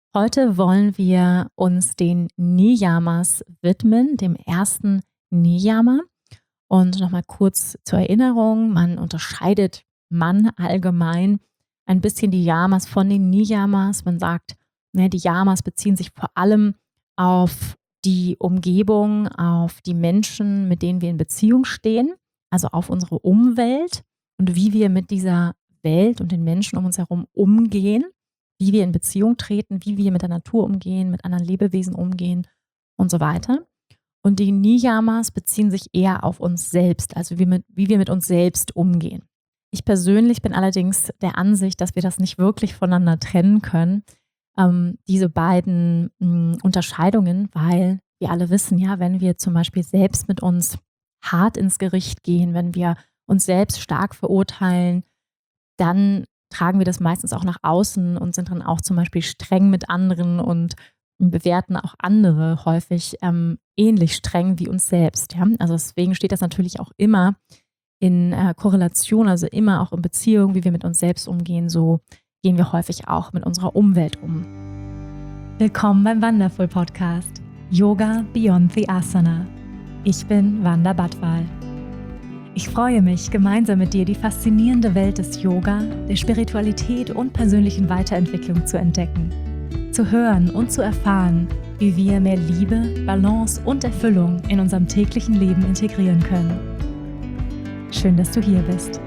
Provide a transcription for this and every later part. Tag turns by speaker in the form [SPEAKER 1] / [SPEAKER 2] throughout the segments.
[SPEAKER 1] Heute wollen wir uns den Niyamas widmen, dem ersten Niyama. Und nochmal kurz zur Erinnerung, man unterscheidet allgemein ein bisschen die Yamas von den Niyamas. Man sagt, die Yamas beziehen sich vor allem auf die Umgebung, auf die Menschen, mit denen wir in Beziehung stehen, also auf unsere Umwelt und wie wir mit dieser Welt und den Menschen um uns herum umgehen, wie wir in Beziehung treten, wie wir mit der Natur umgehen, mit anderen Lebewesen umgehen und so weiter. Und die Niyamas beziehen sich eher auf uns selbst, also wie wir mit uns selbst umgehen. Ich persönlich bin allerdings der Ansicht, dass wir das nicht wirklich voneinander trennen können, diese beiden Unterscheidungen, weil wir alle wissen, ja, wenn wir zum Beispiel selbst mit uns hart ins Gericht gehen, wenn wir uns selbst stark verurteilen, dann tragen wir das meistens auch nach außen und sind dann auch zum Beispiel streng mit anderen und bewerten auch andere häufig ähnlich streng wie uns selbst. Ja? Also deswegen steht das natürlich auch immer in Korrelation, also immer auch in Beziehung, wie wir mit uns selbst umgehen, so gehen wir häufig auch mit unserer Umwelt um.
[SPEAKER 2] Willkommen beim Wonderful Podcast Yoga Beyond the Asana. Ich bin Wanda Badwal. Ich freue mich, gemeinsam mit dir die faszinierende Welt des Yoga, der Spiritualität und persönlichen Weiterentwicklung zu entdecken, zu hören und zu erfahren, wie wir mehr Liebe, Balance und Erfüllung in unserem täglichen Leben integrieren können. Schön, dass du hier bist.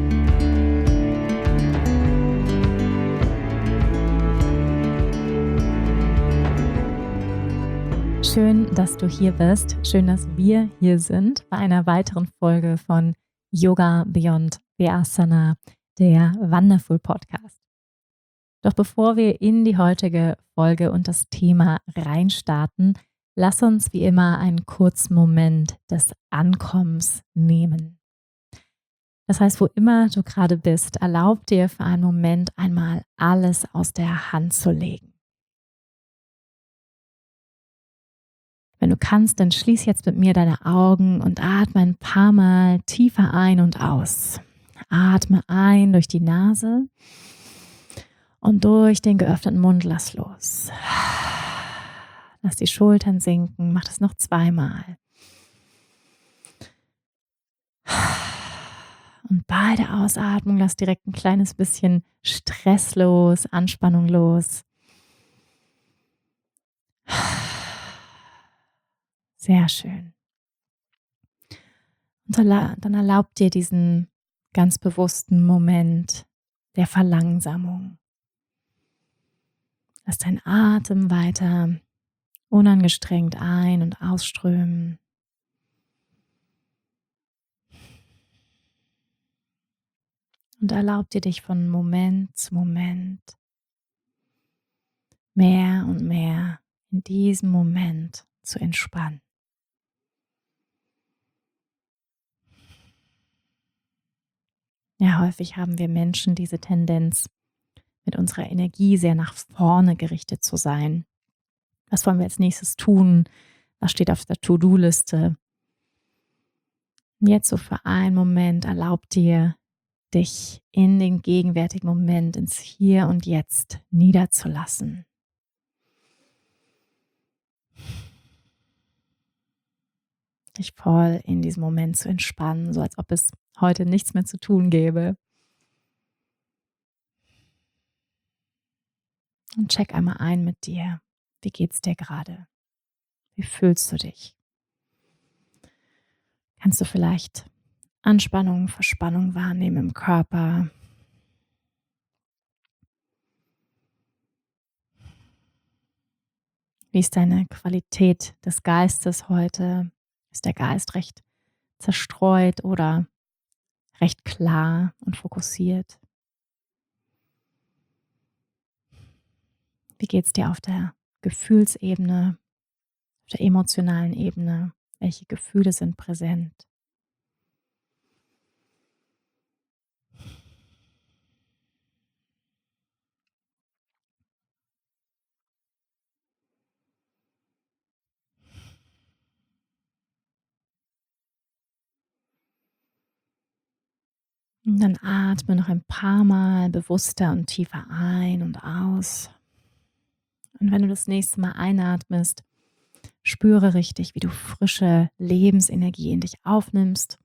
[SPEAKER 1] Schön, dass du hier bist. Schön, dass wir hier sind bei einer weiteren Folge von Yoga Beyond the Asana, der Wonderful Podcast. Doch bevor wir in die heutige Folge und das Thema reinstarten, lass uns wie immer einen kurzen Moment des Ankommens nehmen. Das heißt, wo immer du gerade bist, erlaub dir für einen Moment einmal alles aus der Hand zu legen. Wenn du kannst, dann schließ jetzt mit mir deine Augen und atme ein paar Mal tiefer ein und aus. Atme ein durch die Nase und durch den geöffneten Mund lass los. Lass die Schultern sinken, mach das noch 2-mal. Und bei der Ausatmung lass direkt ein kleines bisschen Stress los, Anspannung los. Sehr schön. Und dann erlaub dir diesen ganz bewussten Moment der Verlangsamung. Lass deinen Atem weiter unangestrengt ein- und ausströmen. Und erlaub dir dich von Moment zu Moment mehr und mehr in diesem Moment zu entspannen. Ja, häufig haben wir Menschen diese Tendenz, mit unserer Energie sehr nach vorne gerichtet zu sein. Was wollen wir als nächstes tun? Was steht auf der To-Do-Liste? Und jetzt so für einen Moment erlaub dir, dich in den gegenwärtigen Moment, ins Hier und Jetzt niederzulassen. Dich voll in diesem Moment zu entspannen, so als ob es heute nichts mehr zu tun gäbe. Und check einmal ein mit dir. Wie geht's dir gerade? Wie fühlst du dich? Kannst du vielleicht Anspannung, Verspannung wahrnehmen im Körper? Wie ist deine Qualität des Geistes heute? Ist der Geist recht zerstreut oder recht klar und fokussiert? Wie geht es dir auf der Gefühlsebene, auf der emotionalen Ebene? Welche Gefühle sind präsent? Und dann atme noch ein paar Mal bewusster und tiefer ein und aus. Und wenn du das nächste Mal einatmest, spüre richtig, wie du frische Lebensenergie in dich aufnimmst,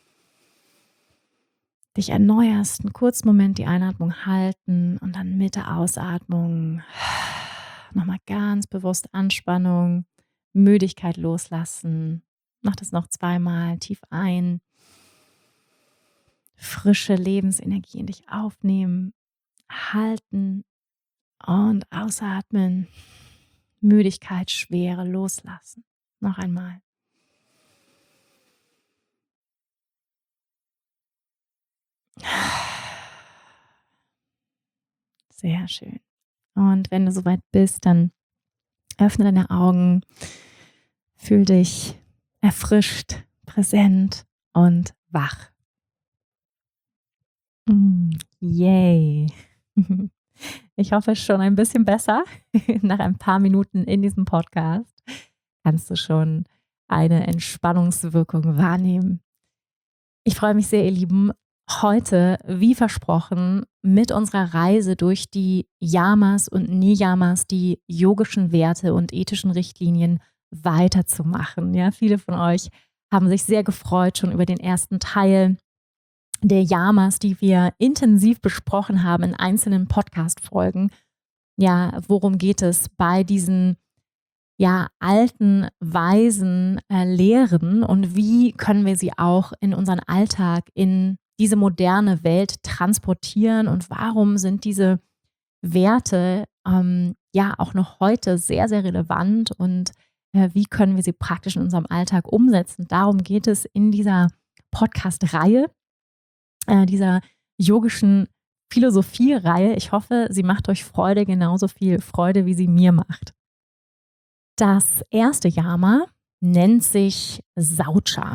[SPEAKER 1] dich erneuerst, einen kurzen Moment die Einatmung halten und dann mit der Ausatmung nochmal ganz bewusst Anspannung, Müdigkeit loslassen. Mach das noch 2-mal tief ein. Frische Lebensenergie in dich aufnehmen, halten und ausatmen. Müdigkeit, Schwere loslassen. Noch einmal. Sehr schön. Und wenn du soweit bist, dann öffne deine Augen, fühl dich erfrischt, präsent und wach. Yay! Ich hoffe schon ein bisschen besser. Nach ein paar Minuten in diesem Podcast kannst du schon eine Entspannungswirkung wahrnehmen. Ich freue mich sehr, ihr Lieben, heute, wie versprochen, mit unserer Reise durch die Yamas und Niyamas, die yogischen Werte und ethischen Richtlinien weiterzumachen. Ja, viele von euch haben sich sehr gefreut schon über den ersten Teil der Yamas, die wir intensiv besprochen haben in einzelnen Podcast-Folgen. Ja, worum geht es bei diesen alten, weisen Lehren und wie können wir sie auch in unseren Alltag, in diese moderne Welt transportieren und warum sind diese Werte auch noch heute sehr, sehr relevant und wie können wir sie praktisch in unserem Alltag umsetzen. Darum geht es in dieser Podcast-Reihe, dieser yogischen Philosophie-Reihe. Ich hoffe, sie macht euch Freude, genauso viel Freude, wie sie mir macht. Das erste Yama nennt sich Saucha.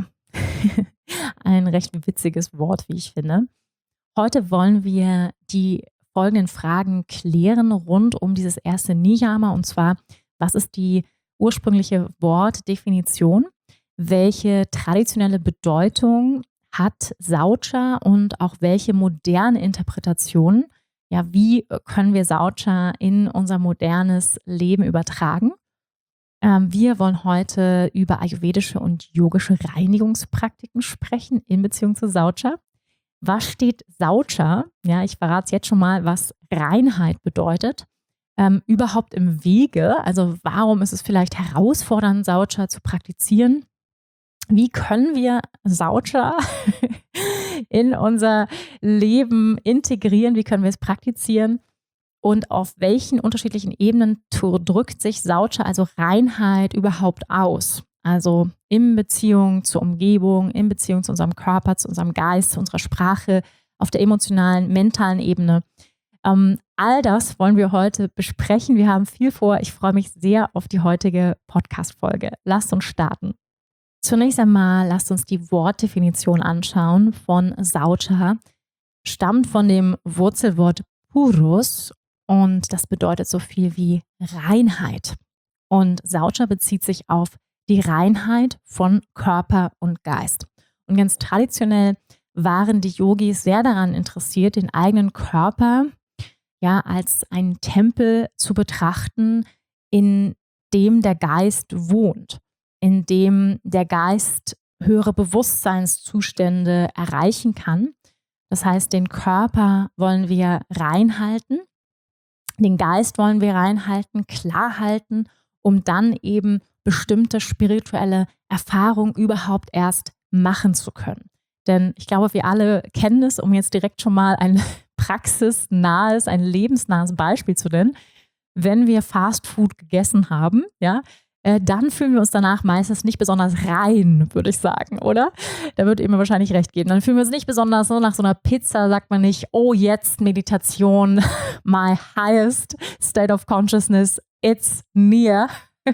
[SPEAKER 1] Ein recht witziges Wort, wie ich finde. Heute wollen wir die folgenden Fragen klären rund um dieses erste Niyama, und zwar, was ist die ursprüngliche Wortdefinition? Welche traditionelle Bedeutung hat Saucha und auch welche moderne Interpretation? Ja, wie können wir Saucha in unser modernes Leben übertragen? Wir wollen heute über ayurvedische und yogische Reinigungspraktiken sprechen in Beziehung zu Saucha. Was steht Saucha? Ja, ich verrate es jetzt schon mal, was Reinheit bedeutet. Überhaupt im Wege, also warum ist es vielleicht herausfordernd, Saucha zu praktizieren? Wie können wir Saucha in unser Leben integrieren? Wie können wir es praktizieren? Und auf welchen unterschiedlichen Ebenen drückt sich Saucha, also Reinheit, überhaupt aus? Also in Beziehung zur Umgebung, in Beziehung zu unserem Körper, zu unserem Geist, zu unserer Sprache, auf der emotionalen, mentalen Ebene. All das wollen wir heute besprechen. Wir haben viel vor. Ich freue mich sehr auf die heutige Podcast-Folge. Lasst uns starten. Zunächst einmal lasst uns die Wortdefinition anschauen von Saucha. Stammt von dem Wurzelwort Purus und das bedeutet so viel wie Reinheit. Und Saucha bezieht sich auf die Reinheit von Körper und Geist. Und ganz traditionell waren die Yogis sehr daran interessiert, den eigenen Körper als einen Tempel zu betrachten, in dem der Geist wohnt, in dem der Geist höhere Bewusstseinszustände erreichen kann. Das heißt, den Körper wollen wir reinhalten, den Geist wollen wir reinhalten, klar halten, um dann eben bestimmte spirituelle Erfahrungen überhaupt erst machen zu können. Denn ich glaube, wir alle kennen es, um jetzt direkt schon mal ein praxisnahes, ein lebensnahes Beispiel zu nennen. Wenn wir Fast Food gegessen haben, dann fühlen wir uns danach meistens nicht besonders rein, würde ich sagen, oder? Da wird ihr mir wahrscheinlich recht geben. Dann fühlen wir uns nicht besonders, nach so einer Pizza sagt man nicht, oh, jetzt Meditation, my highest state of consciousness, it's near.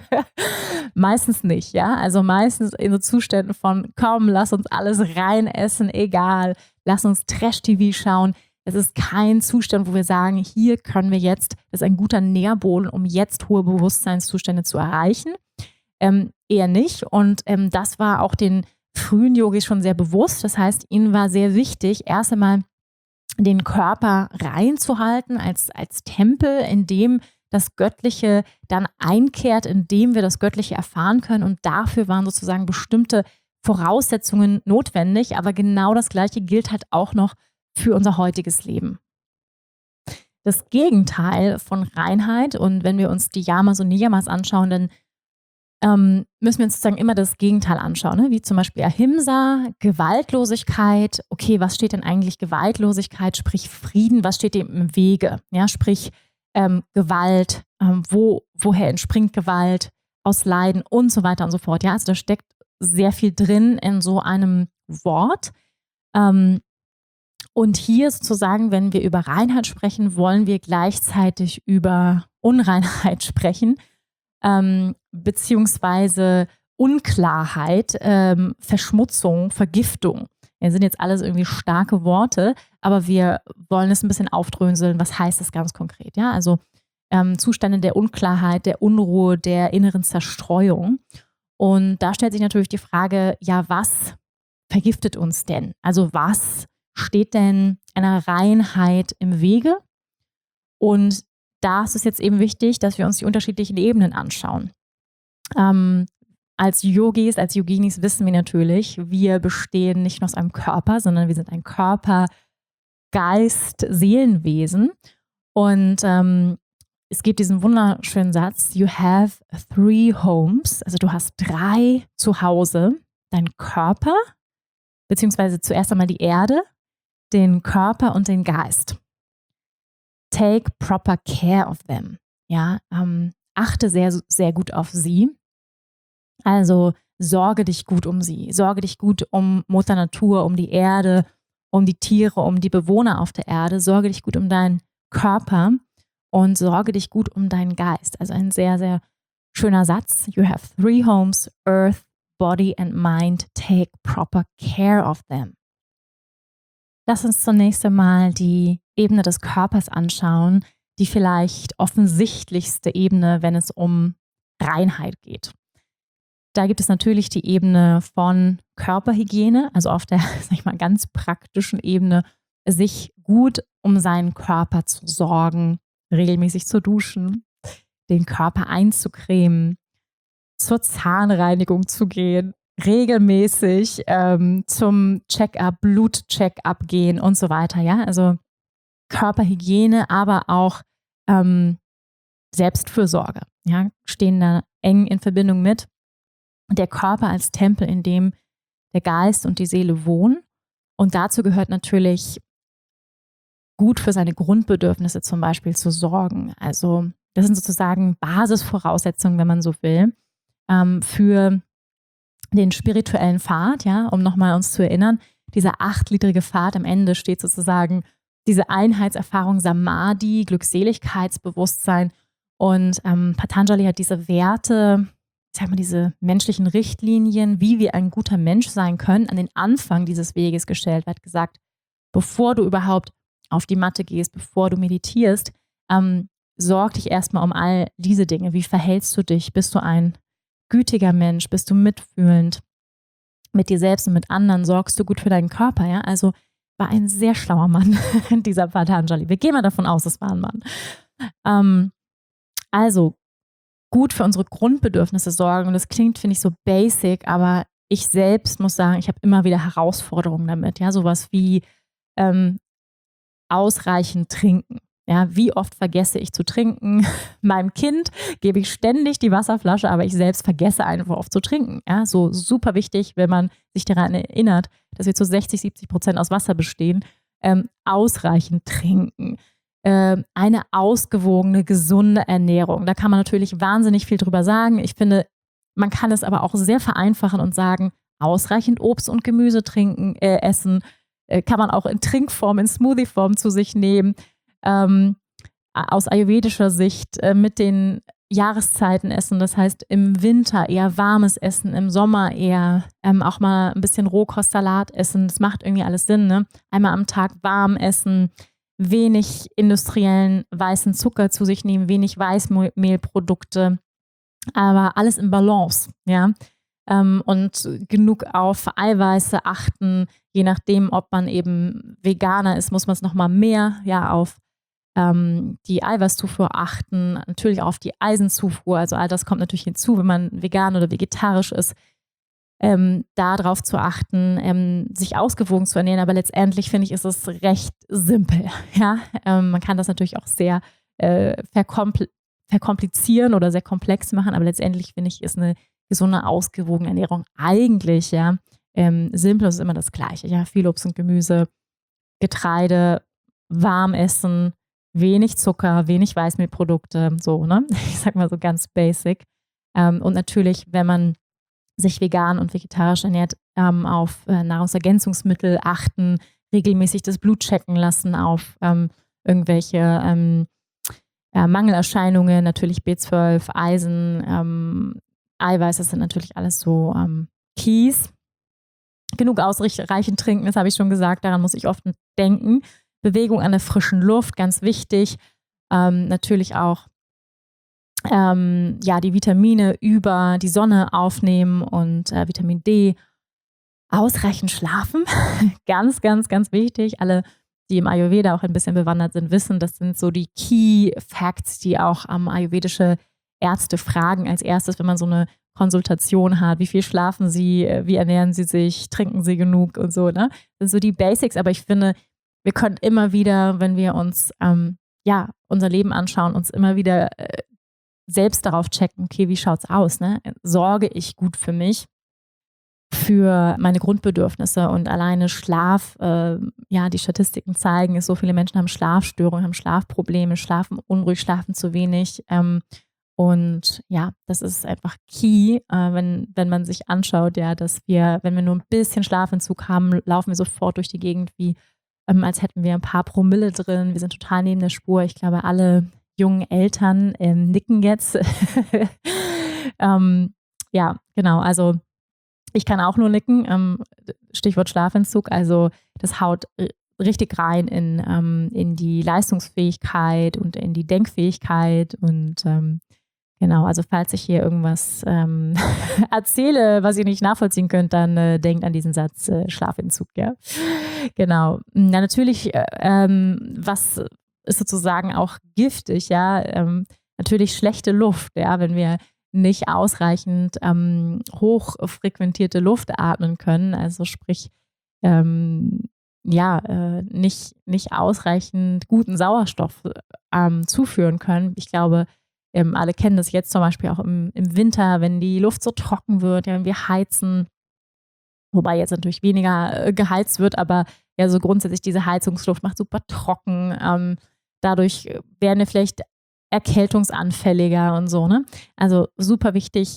[SPEAKER 1] Meistens nicht, ja. Also meistens in so Zuständen von, komm, lass uns alles rein essen, egal, lass uns Trash-TV schauen. Es ist kein Zustand, wo wir sagen, hier können wir jetzt, das ist ein guter Nährboden, um jetzt hohe Bewusstseinszustände zu erreichen. Eher nicht. Und das war auch den frühen Yogis schon sehr bewusst. Das heißt, ihnen war sehr wichtig, erst einmal den Körper reinzuhalten als Tempel, in dem das Göttliche dann einkehrt, indem wir das Göttliche erfahren können. Und dafür waren sozusagen bestimmte Voraussetzungen notwendig. Aber genau das Gleiche gilt halt auch noch für unser heutiges Leben. Das Gegenteil von Reinheit, und wenn wir uns die Yamas und Niyamas anschauen, dann müssen wir uns sozusagen immer das Gegenteil anschauen, ne? Wie zum Beispiel Ahimsa, Gewaltlosigkeit. Okay, was steht denn eigentlich Gewaltlosigkeit, sprich Frieden, was steht dem im Wege? Ja, sprich Gewalt, woher entspringt Gewalt, aus Leiden und so weiter und so fort. Ja, also da steckt sehr viel drin in so einem Wort. Und hier sozusagen, wenn wir über Reinheit sprechen, wollen wir gleichzeitig über Unreinheit sprechen. Beziehungsweise Unklarheit, Verschmutzung, Vergiftung. Das sind jetzt alles irgendwie starke Worte, aber wir wollen es ein bisschen aufdröseln. Was heißt das ganz konkret? Ja, also Zustände der Unklarheit, der Unruhe, der inneren Zerstreuung. Und da stellt sich natürlich die Frage, ja, was vergiftet uns denn? Also was steht denn einer Reinheit im Wege? Und da ist es jetzt eben wichtig, dass wir uns die unterschiedlichen Ebenen anschauen. Als Yogis, als Yoginis wissen wir natürlich, wir bestehen nicht nur aus einem Körper, sondern wir sind ein Körper, Geist, Seelenwesen. Und es gibt diesen wunderschönen Satz, you have 3 homes, also du hast 3 Zuhause, dein Körper, beziehungsweise zuerst einmal die Erde, den Körper und den Geist. Take proper care of them. Ja, achte sehr, sehr gut auf sie. Also sorge dich gut um sie. Sorge dich gut um Mutter Natur, um die Erde, um die Tiere, um die Bewohner auf der Erde. Sorge dich gut um deinen Körper und sorge dich gut um deinen Geist. Also ein sehr, sehr schöner Satz. You have 3 homes, earth, body and mind. Take proper care of them. Lass uns zunächst einmal die Ebene des Körpers anschauen, die vielleicht offensichtlichste Ebene, wenn es um Reinheit geht. Da gibt es natürlich die Ebene von Körperhygiene, also auf der, sag ich mal, ganz praktischen Ebene, sich gut um seinen Körper zu sorgen, regelmäßig zu duschen, den Körper einzucremen, zur Zahnreinigung zu gehen, regelmäßig zum Check-up, Blut-Check-up gehen und so weiter. Ja, also Körperhygiene, aber auch Selbstfürsorge, ja, stehen da eng in Verbindung mit. Der Körper als Tempel, in dem der Geist und die Seele wohnen. Und dazu gehört natürlich, gut für seine Grundbedürfnisse zum Beispiel zu sorgen. Also das sind sozusagen Basisvoraussetzungen, wenn man so will, für den spirituellen Pfad, ja, um nochmal uns zu erinnern, dieser 8-gliedrige Pfad am Ende steht sozusagen diese Einheitserfahrung Samadhi, Glückseligkeitsbewusstsein. Und Patanjali hat diese Werte, ich sag mal, diese menschlichen Richtlinien, wie wir ein guter Mensch sein können, an den Anfang dieses Weges gestellt. Er hat gesagt, bevor du überhaupt auf die Matte gehst, bevor du meditierst, sorg dich erstmal um all diese Dinge. Wie verhältst du dich? Bist du ein gütiger Mensch? Bist du mitfühlend mit dir selbst und mit anderen? Sorgst du gut für deinen Körper? Ja? Also war ein sehr schlauer Mann, dieser Patanjali. Wir gehen mal davon aus, es war ein Mann. Also gut für unsere Grundbedürfnisse sorgen. Und das klingt, finde ich, so basic, aber ich selbst muss sagen, ich habe immer wieder Herausforderungen damit. Ja, sowas wie ausreichend trinken. Ja, wie oft vergesse ich zu trinken? Meinem Kind gebe ich ständig die Wasserflasche, aber ich selbst vergesse einfach oft zu trinken. Ja, so super wichtig, wenn man sich daran erinnert, dass wir zu 60-70% aus Wasser bestehen. Ausreichend trinken. Eine ausgewogene, gesunde Ernährung. Da kann man natürlich wahnsinnig viel drüber sagen. Ich finde, man kann es aber auch sehr vereinfachen und sagen, ausreichend Obst und Gemüse essen. Kann man auch in Trinkform, in Smoothie-Form zu sich nehmen. Aus ayurvedischer Sicht mit den Jahreszeiten essen. Das heißt, im Winter eher warmes Essen, im Sommer eher auch mal ein bisschen Rohkostsalat essen. Das macht irgendwie alles Sinn, ne? Einmal am Tag warm essen, wenig industriellen weißen Zucker zu sich nehmen, wenig Weißmehlprodukte, aber alles in Balance, ja. Und genug auf Eiweiße achten, je nachdem, ob man eben Veganer ist, muss man es nochmal mehr, ja, auf die Eiweißzufuhr achten, natürlich auch auf die Eisenzufuhr. Also all das kommt natürlich hinzu, wenn man vegan oder vegetarisch ist, darauf zu achten, sich ausgewogen zu ernähren. Aber letztendlich finde ich, ist es recht simpel. Ja? Man kann das natürlich auch sehr verkomplizieren oder sehr komplex machen, aber letztendlich finde ich, ist eine gesunde, ausgewogene Ernährung eigentlich simpel, ist immer das Gleiche. Ja? Viel Obst und Gemüse, Getreide, warm essen, wenig Zucker, wenig Weißmehlprodukte, so, ne? Ich sag mal so ganz basic. Und natürlich, wenn man sich vegan und vegetarisch ernährt, auf Nahrungsergänzungsmittel achten, regelmäßig das Blut checken lassen auf irgendwelche Mangelerscheinungen, natürlich B12, Eisen, Eiweiß, das sind natürlich alles so Keys. Genug ausreichend trinken, das habe ich schon gesagt, daran muss ich oft denken. Bewegung an der frischen Luft, ganz wichtig. Natürlich auch die Vitamine über die Sonne aufnehmen und Vitamin D. Ausreichend schlafen, ganz, ganz, ganz wichtig. Alle, die im Ayurveda auch ein bisschen bewandert sind, wissen, das sind so die Key Facts, die auch ayurvedische Ärzte fragen als erstes, wenn man so eine Konsultation hat. Wie viel schlafen Sie? Wie ernähren Sie sich? Trinken Sie genug? Und so, ne? Das sind so die Basics, aber ich finde, wir können immer wieder, wenn wir uns unser Leben anschauen, uns immer wieder selbst darauf checken, okay, wie schaut's aus? Ne? Sorge ich gut für mich, für meine Grundbedürfnisse und alleine Schlaf, die Statistiken zeigen, so viele Menschen haben Schlafstörungen, haben Schlafprobleme, schlafen unruhig, schlafen zu wenig. Und ja, das ist einfach key, wenn man sich anschaut, ja, dass wir, wenn wir nur ein bisschen Schlafentzug haben, laufen wir sofort durch die Gegend, wie als hätten wir ein paar Promille drin. Wir sind total neben der Spur. Ich glaube, alle jungen Eltern nicken jetzt. Ja, genau. Also ich kann auch nur nicken. Stichwort Schlafentzug. Also das haut richtig rein in die Leistungsfähigkeit und in die Denkfähigkeit. Und genau, also falls ich hier irgendwas erzähle, was ihr nicht nachvollziehen könnt, dann denkt an diesen Satz Schlafentzug. Ja, genau. Na, natürlich, was ist sozusagen auch giftig, ja, natürlich schlechte Luft, ja, wenn wir nicht ausreichend hochfrequentierte Luft atmen können, also sprich, nicht ausreichend guten Sauerstoff zuführen können. Ich glaube, alle kennen das jetzt zum Beispiel auch im Winter, wenn die Luft so trocken wird, ja, wenn wir heizen, wobei jetzt natürlich weniger geheizt wird, aber ja, so grundsätzlich diese Heizungsluft macht super trocken. Dadurch werden wir vielleicht erkältungsanfälliger und so, ne? Also super wichtig,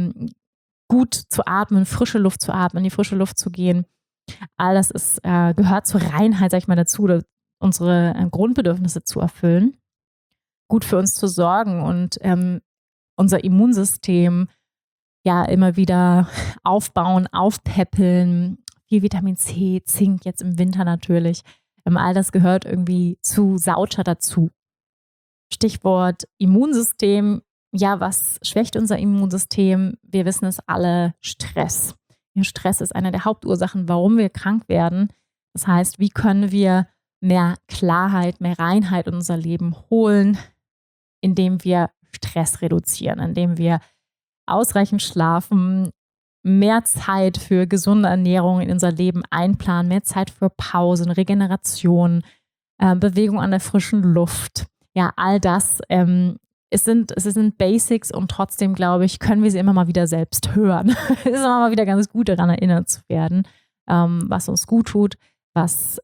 [SPEAKER 1] gut zu atmen, frische Luft zu atmen, in die frische Luft zu gehen. All das gehört zur Reinheit, sag ich mal, dazu, unsere Grundbedürfnisse zu erfüllen, gut für uns zu sorgen und unser Immunsystem ja immer wieder aufbauen, aufpäppeln, viel Vitamin C, Zink, jetzt im Winter natürlich. All das gehört irgendwie zu Saucha dazu. Stichwort Immunsystem. Ja, was schwächt unser Immunsystem? Wir wissen es alle, Stress. Ja, Stress ist eine der Hauptursachen, warum wir krank werden. Das heißt, wie können wir mehr Klarheit, mehr Reinheit in unser Leben holen, indem wir Stress reduzieren, indem wir ausreichend schlafen, mehr Zeit für gesunde Ernährung in unser Leben einplanen, mehr Zeit für Pausen, Regeneration, Bewegung an der frischen Luft. Ja, all das, es sind Basics und trotzdem, glaube ich, können wir sie immer mal wieder selbst hören. Es ist immer mal wieder ganz gut, daran erinnert zu werden, was uns gut tut, was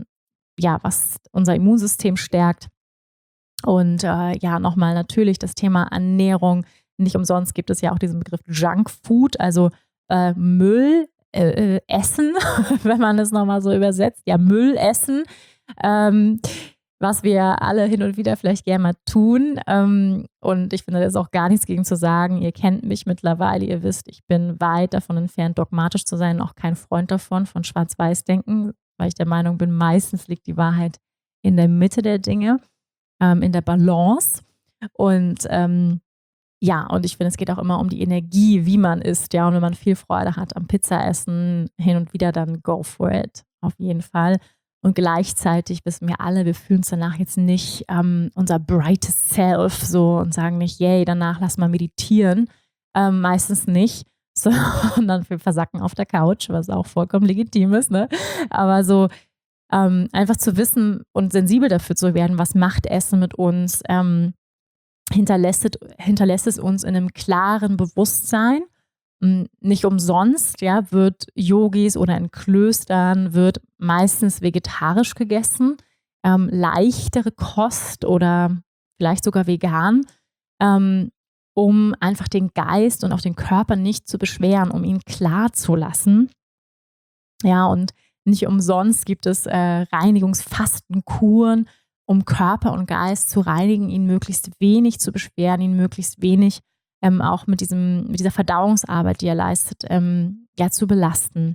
[SPEAKER 1] unser Immunsystem stärkt. Und nochmal natürlich das Thema Ernährung. Nicht umsonst gibt es ja auch diesen Begriff Junkfood, also Müll essen, wenn man es nochmal so übersetzt. Ja, Müll essen, was wir alle hin und wieder vielleicht gerne mal tun. Und ich finde, da ist auch gar nichts gegen zu sagen. Ihr kennt mich mittlerweile, ihr wisst, ich bin weit davon entfernt, dogmatisch zu sein, auch kein Freund davon, von Schwarz-Weiß-Denken, weil ich der Meinung bin, meistens liegt die Wahrheit in der Mitte der Dinge, in der Balance. Und und ich finde, es geht auch immer um die Energie, wie man isst, ja, und wenn man viel Freude hat am Pizza essen, hin und wieder, dann go for it, auf jeden Fall. Und gleichzeitig wissen wir alle, wir fühlen uns danach jetzt nicht unser brightest self so und sagen nicht, yay, danach lass mal meditieren. Meistens nicht, sondern wir versacken auf der Couch, was auch vollkommen legitim ist, ne? Aber so einfach zu wissen und sensibel dafür zu werden, was macht Essen mit uns, hinterlässt es uns in einem klaren Bewusstsein. Nicht umsonst, ja, wird Yogis oder in Klöstern wird meistens vegetarisch gegessen, leichtere Kost oder vielleicht sogar vegan, um einfach den Geist und auch den Körper nicht zu beschweren, um ihn klar zu lassen. Ja, und nicht umsonst gibt es Reinigungsfastenkuren, um Körper und Geist zu reinigen, ihn möglichst wenig zu beschweren, ihn möglichst wenig auch mit dieser Verdauungsarbeit, die er leistet, zu belasten.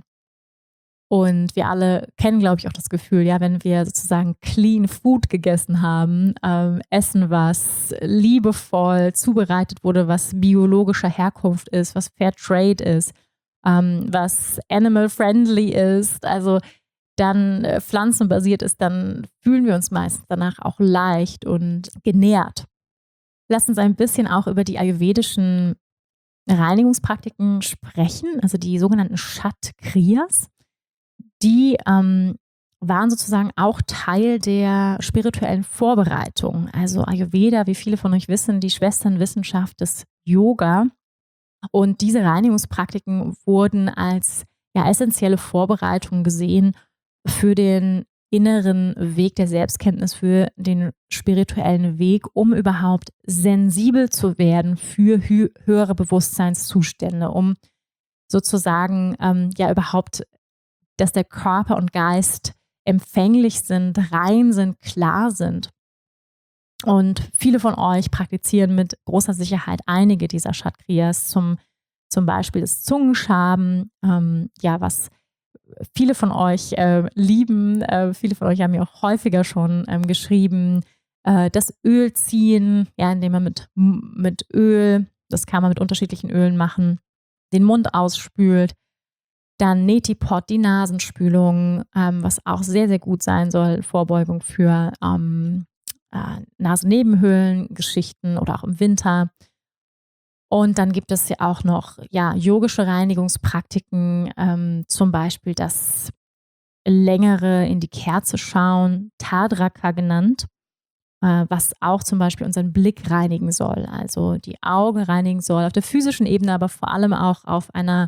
[SPEAKER 1] Und wir alle kennen, glaube ich, auch das Gefühl, ja, wenn wir sozusagen Clean Food gegessen haben, Essen, was liebevoll zubereitet wurde, was biologischer Herkunft ist, was Fair Trade ist, was animal friendly ist, also dann pflanzenbasiert ist, dann fühlen wir uns meistens danach auch leicht und genährt. Lass uns ein bisschen auch über die ayurvedischen Reinigungspraktiken sprechen, also die sogenannten Shat-Kriyas. Die waren sozusagen auch Teil der spirituellen Vorbereitung. Also Ayurveda, wie viele von euch wissen, die Schwesternwissenschaft des Yoga. Und diese Reinigungspraktiken wurden als essentielle Vorbereitung gesehen für den inneren Weg der Selbstkenntnis, für den spirituellen Weg, um überhaupt sensibel zu werden für höhere Bewusstseinszustände, um sozusagen überhaupt, dass der Körper und Geist empfänglich sind, rein sind, klar sind. Und viele von euch praktizieren mit großer Sicherheit einige dieser Shat-Kriyas, zum Beispiel das Zungenschaben, was viele von euch lieben. Viele von euch haben mir auch häufiger schon geschrieben, das Öl ziehen, indem man mit Öl, das kann man mit unterschiedlichen Ölen machen, den Mund ausspült. Dann Neti Pot, die Nasenspülung, was auch sehr, sehr gut sein soll, Vorbeugung für Nasennebenhöhlen-Geschichten oder auch im Winter. Und dann gibt es ja auch noch yogische Reinigungspraktiken, zum Beispiel das längere in die Kerze schauen, Tadraka genannt, was auch zum Beispiel unseren Blick reinigen soll, also die Augen reinigen soll, auf der physischen Ebene, aber vor allem auch auf einer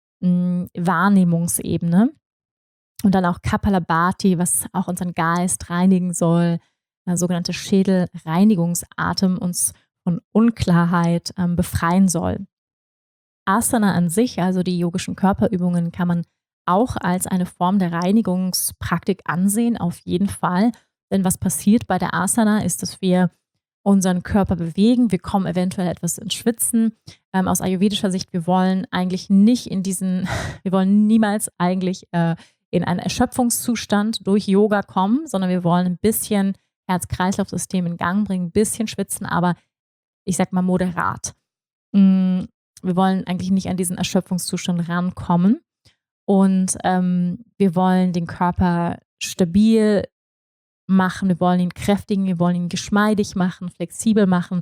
[SPEAKER 1] Wahrnehmungsebene. Und dann auch Kapalabhati, was auch unseren Geist reinigen soll, sogenannte Schädelreinigungsatem, uns von Unklarheit befreien soll. Asana an sich, also die yogischen Körperübungen, kann man auch als eine Form der Reinigungspraktik ansehen, auf jeden Fall. Denn was passiert bei der Asana ist, dass wir unseren Körper bewegen, wir kommen eventuell etwas ins Schwitzen. Aus ayurvedischer Sicht, wir wollen eigentlich nicht wir wollen niemals eigentlich in einen Erschöpfungszustand durch Yoga kommen, sondern wir wollen ein bisschen Herz-Kreislauf-System in Gang bringen, ein bisschen schwitzen, aber ich sag mal moderat. Wir wollen eigentlich nicht an diesen Erschöpfungszustand rankommen und wir wollen den Körper stabil machen, wir wollen ihn kräftigen, wir wollen ihn geschmeidig machen, flexibel machen.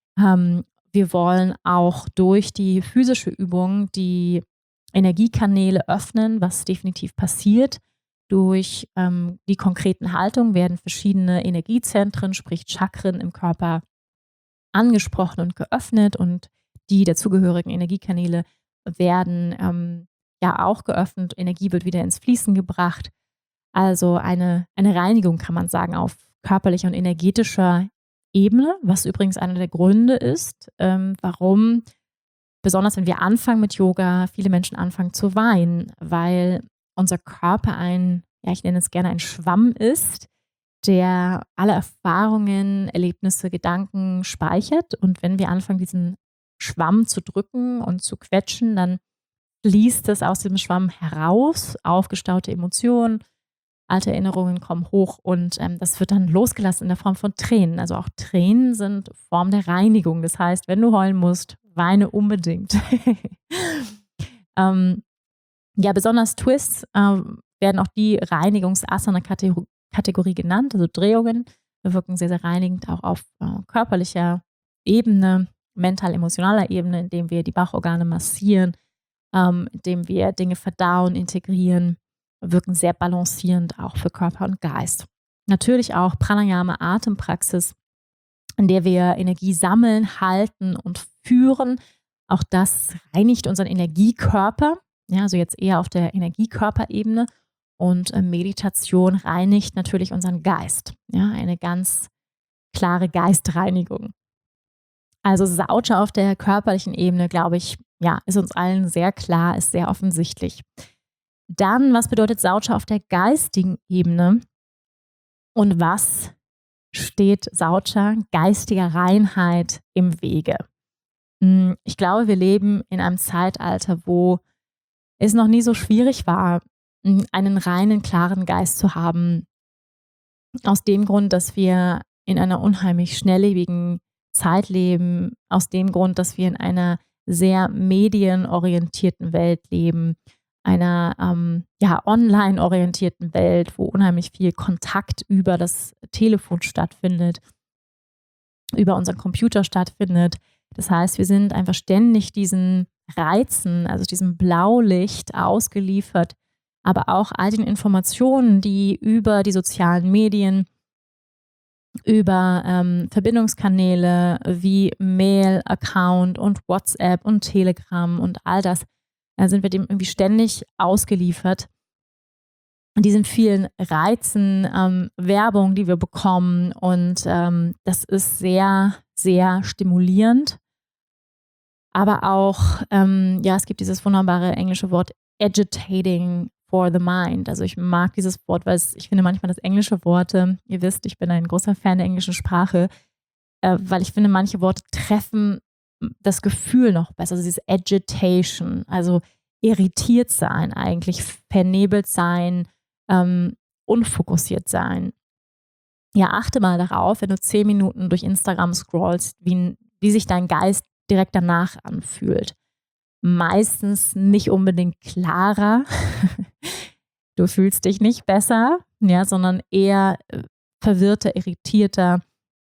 [SPEAKER 1] Wir wollen auch durch die physische Übung die Energiekanäle öffnen, was definitiv passiert. Durch die konkreten Haltungen werden verschiedene Energiezentren, sprich Chakren im Körper angesprochen und geöffnet und die dazugehörigen Energiekanäle werden auch geöffnet. Energie wird wieder ins Fließen gebracht. Also eine Reinigung, kann man sagen, auf körperlicher und energetischer Ebene, was übrigens einer der Gründe ist, warum, besonders wenn wir anfangen mit Yoga, viele Menschen anfangen zu weinen, weil unser Körper ich nenne es gerne ein Schwamm ist, der alle Erfahrungen, Erlebnisse, Gedanken speichert. Und wenn wir anfangen, diesen Schwamm zu drücken und zu quetschen, dann fließt es aus dem Schwamm heraus, aufgestaute Emotionen, alte Erinnerungen kommen hoch und das wird dann losgelassen in der Form von Tränen. Also auch Tränen sind Form der Reinigung. Das heißt, wenn du heulen musst, weine unbedingt. Besonders Twists werden auch die Reinigungs-Asana-Kategorie genannt, also Drehungen. Wir wirken sehr, sehr reinigend auch auf körperlicher Ebene, mental-emotionaler Ebene, indem wir die Bauchorgane massieren, indem wir Dinge verdauen, integrieren, wirken sehr balancierend auch für Körper und Geist. Natürlich auch Pranayama, Atempraxis, in der wir Energie sammeln, halten und führen. Auch das reinigt unseren Energiekörper, ja, also jetzt eher auf der Energiekörperebene. Und Meditation reinigt natürlich unseren Geist, ja, eine ganz klare Geistreinigung. Also Saucha auf der körperlichen Ebene, glaube ich, ja, ist uns allen sehr klar, ist sehr offensichtlich. Dann, was bedeutet Saucha auf der geistigen Ebene? Und was steht Saucha geistiger Reinheit im Wege? Ich glaube, wir leben in einem Zeitalter, wo es noch nie so schwierig war, einen reinen, klaren Geist zu haben. Aus dem Grund, dass wir in einer unheimlich schnelllebigen Zeit leben, aus dem Grund, dass wir in einer sehr medienorientierten Welt leben, einer online-orientierten Welt, wo unheimlich viel Kontakt über das Telefon stattfindet, über unseren Computer stattfindet. Das heißt, wir sind einfach ständig diesen Reizen, also diesem Blaulicht ausgeliefert, aber auch all den Informationen, die über die sozialen Medien, über Verbindungskanäle wie Mail-Account und WhatsApp und Telegram und all das, sind wir dem irgendwie ständig ausgeliefert. Diesen vielen Reizen, Werbung, die wir bekommen, und das ist sehr, sehr stimulierend. Aber auch, es gibt dieses wunderbare englische Wort agitating for the mind. Also ich mag dieses Wort, weil ich finde manchmal, dass englische Worte, ihr wisst, ich bin ein großer Fan der englischen Sprache, weil ich finde, manche Worte treffen das Gefühl noch besser. Also dieses Agitation, also irritiert sein eigentlich, vernebelt sein, unfokussiert sein. Ja, achte mal darauf, wenn du 10 Minuten durch Instagram scrollst, wie sich dein Geist direkt danach anfühlt. Meistens nicht unbedingt klarer. Du fühlst dich nicht besser, ja, sondern eher verwirrter, irritierter,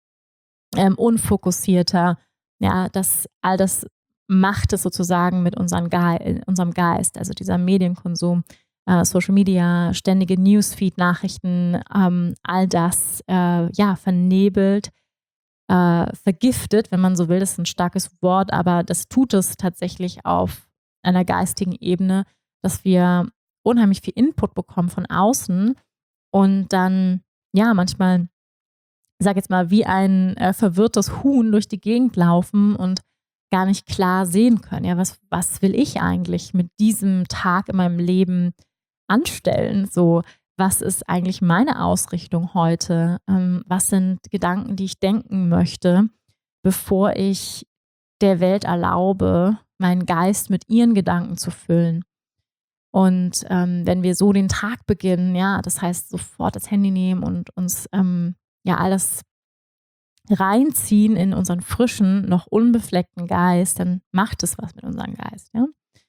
[SPEAKER 1] unfokussierter. Ja, all das macht es sozusagen mit unserem Geist. Also dieser Medienkonsum, Social Media, ständige Newsfeed-Nachrichten, all das vernebelt, vergiftet, wenn man so will. Das ist ein starkes Wort, aber das tut es tatsächlich auf einer geistigen Ebene, dass wir unheimlich viel Input bekommen von außen und dann, manchmal, ich sage jetzt mal, wie ein verwirrtes Huhn durch die Gegend laufen und gar nicht klar sehen können. Ja, was will ich eigentlich mit diesem Tag in meinem Leben anstellen? So, was ist eigentlich meine Ausrichtung heute? Was sind Gedanken, die ich denken möchte, bevor ich der Welt erlaube, meinen Geist mit ihren Gedanken zu füllen? Und wenn wir so den Tag beginnen, das heißt sofort das Handy nehmen und uns alles reinziehen in unseren frischen, noch unbefleckten Geist, dann macht es was mit unserem Geist. Ja?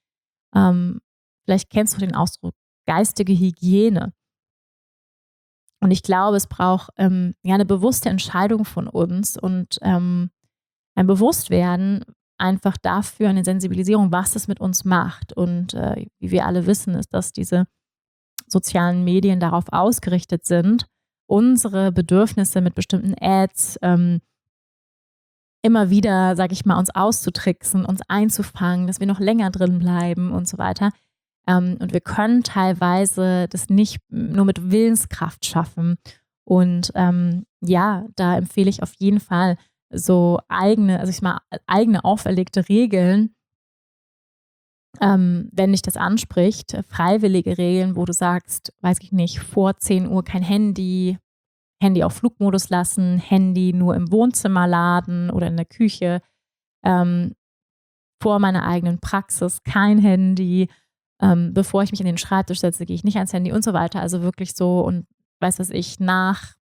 [SPEAKER 1] Vielleicht kennst du den Ausdruck geistige Hygiene. Und ich glaube, es braucht eine bewusste Entscheidung von uns und ein Bewusstwerden einfach dafür, eine Sensibilisierung, was es mit uns macht. Und wie wir alle wissen, ist, dass diese sozialen Medien darauf ausgerichtet sind, unsere Bedürfnisse mit bestimmten Ads immer wieder, sage ich mal, uns auszutricksen, uns einzufangen, dass wir noch länger drin bleiben und so weiter. Und wir können teilweise das nicht nur mit Willenskraft schaffen. Und da empfehle ich auf jeden Fall so eigene auferlegte Regeln, wenn dich das anspricht, freiwillige Regeln, wo du sagst, weiß ich nicht, vor 10 Uhr kein Handy auf Flugmodus lassen, Handy nur im Wohnzimmer laden oder in der Küche, vor meiner eigenen Praxis kein Handy, bevor ich mich an den Schreibtisch setze, gehe ich nicht ans Handy und so weiter. Also wirklich so, und nach,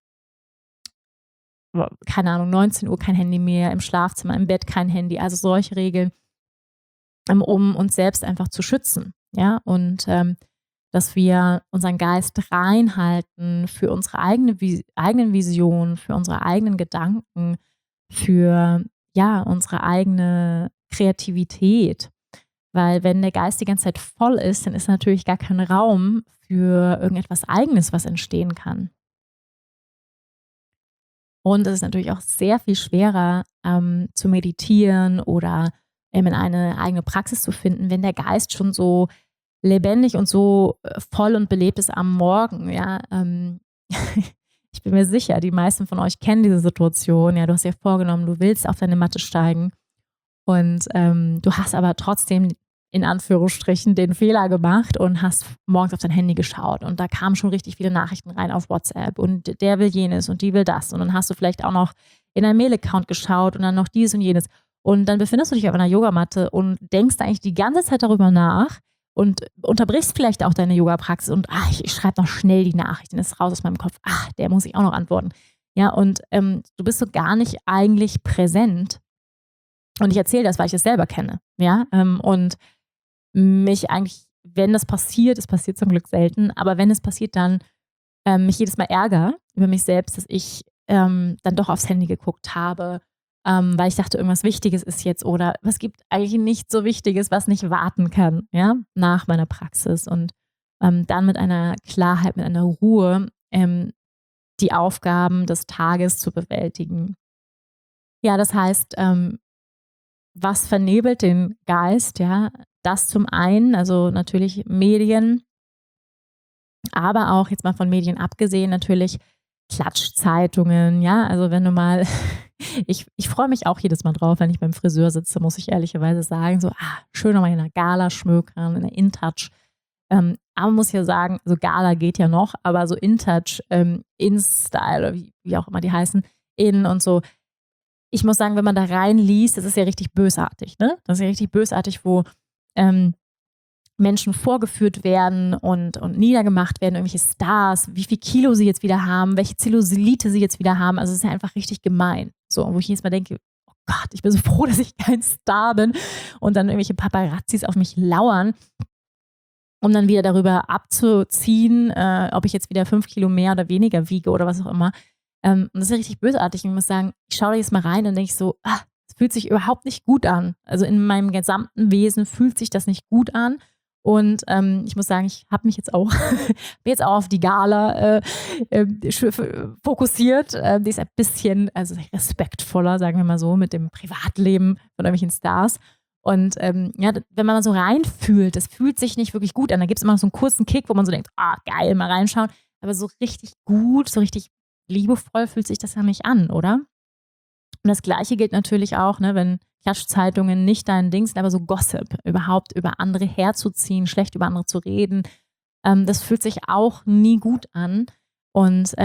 [SPEAKER 1] keine Ahnung, 19 Uhr kein Handy mehr, im Schlafzimmer, im Bett kein Handy. Also solche Regeln, um uns selbst einfach zu schützen. Ja, und dass wir unseren Geist reinhalten für unsere eigenen Visionen, für unsere eigenen Gedanken, für unsere eigene Kreativität. Weil wenn der Geist die ganze Zeit voll ist, dann ist natürlich gar kein Raum für irgendetwas Eigenes, was entstehen kann. Und es ist natürlich auch sehr viel schwerer zu meditieren oder in eine eigene Praxis zu finden, wenn der Geist schon so lebendig und so voll und belebt ist am Morgen. Ja? Ich bin mir sicher, die meisten von euch kennen diese Situation. Ja, du hast dir vorgenommen, du willst auf deine Matte steigen und du hast aber trotzdem in Anführungsstrichen den Fehler gemacht und hast morgens auf dein Handy geschaut und da kamen schon richtig viele Nachrichten rein auf WhatsApp und der will jenes und die will das und dann hast du vielleicht auch noch in deinen Mail-Account geschaut und dann noch dies und jenes und dann befindest du dich auf einer Yogamatte und denkst eigentlich die ganze Zeit darüber nach und unterbrichst vielleicht auch deine Yoga-Praxis und ich schreibe noch schnell die Nachricht, dann ist es raus aus meinem Kopf, der muss ich auch noch antworten. Ja, und du bist so gar nicht eigentlich präsent und ich erzähle das, weil ich es selber kenne. Ja, und mich eigentlich, wenn das passiert, es passiert zum Glück selten, aber wenn es passiert, dann mich jedes Mal ärgere über mich selbst, dass ich dann doch aufs Handy geguckt habe, weil ich dachte, irgendwas Wichtiges ist jetzt oder was gibt eigentlich nichts so Wichtiges, was nicht warten kann, ja, nach meiner Praxis und dann mit einer Klarheit, mit einer Ruhe die Aufgaben des Tages zu bewältigen. Ja, das heißt, was vernebelt den Geist, ja, das zum einen, also natürlich Medien, aber auch jetzt mal von Medien abgesehen, natürlich Klatschzeitungen, ja, also wenn du mal, ich freue mich auch jedes Mal drauf, wenn ich beim Friseur sitze, muss ich ehrlicherweise sagen, so, schön nochmal in einer Gala schmökern, in der InTouch, aber man muss ja sagen, so Gala geht ja noch, aber so InTouch, InStyle oder wie auch immer die heißen, In und so, ich muss sagen, wenn man da reinliest, das ist ja richtig bösartig, ne? Das ist ja richtig bösartig, wo Menschen vorgeführt werden und niedergemacht werden, irgendwelche Stars, wie viel Kilo sie jetzt wieder haben, welche Zellulite sie jetzt wieder haben. Also es ist ja einfach richtig gemein. So, wo ich jedes Mal denke, oh Gott, ich bin so froh, dass ich kein Star bin und dann irgendwelche Paparazzis auf mich lauern, um dann wieder darüber abzuziehen, ob ich jetzt wieder 5 Kilo mehr oder weniger wiege oder was auch immer. Und das ist ja richtig bösartig. Ich muss sagen, ich schaue da jetzt mal rein und denke ich so, es fühlt sich überhaupt nicht gut an. Also in meinem gesamten Wesen fühlt sich das nicht gut an. Und ich muss sagen, ich habe mich jetzt auch, auf die Gala fokussiert. Die ist ein bisschen respektvoller, sagen wir mal so, mit dem Privatleben von irgendwelchen Stars. Und wenn man so reinfühlt, das fühlt sich nicht wirklich gut an. Da gibt es immer noch so einen kurzen Kick, wo man so denkt, geil, mal reinschauen. Aber so richtig gut, so richtig liebevoll fühlt sich das ja nicht an, oder? Und das Gleiche gilt natürlich auch, ne, wenn Klatschzeitungen nicht dein Ding sind, aber so Gossip, überhaupt über andere herzuziehen, schlecht über andere zu reden, das fühlt sich auch nie gut an. Und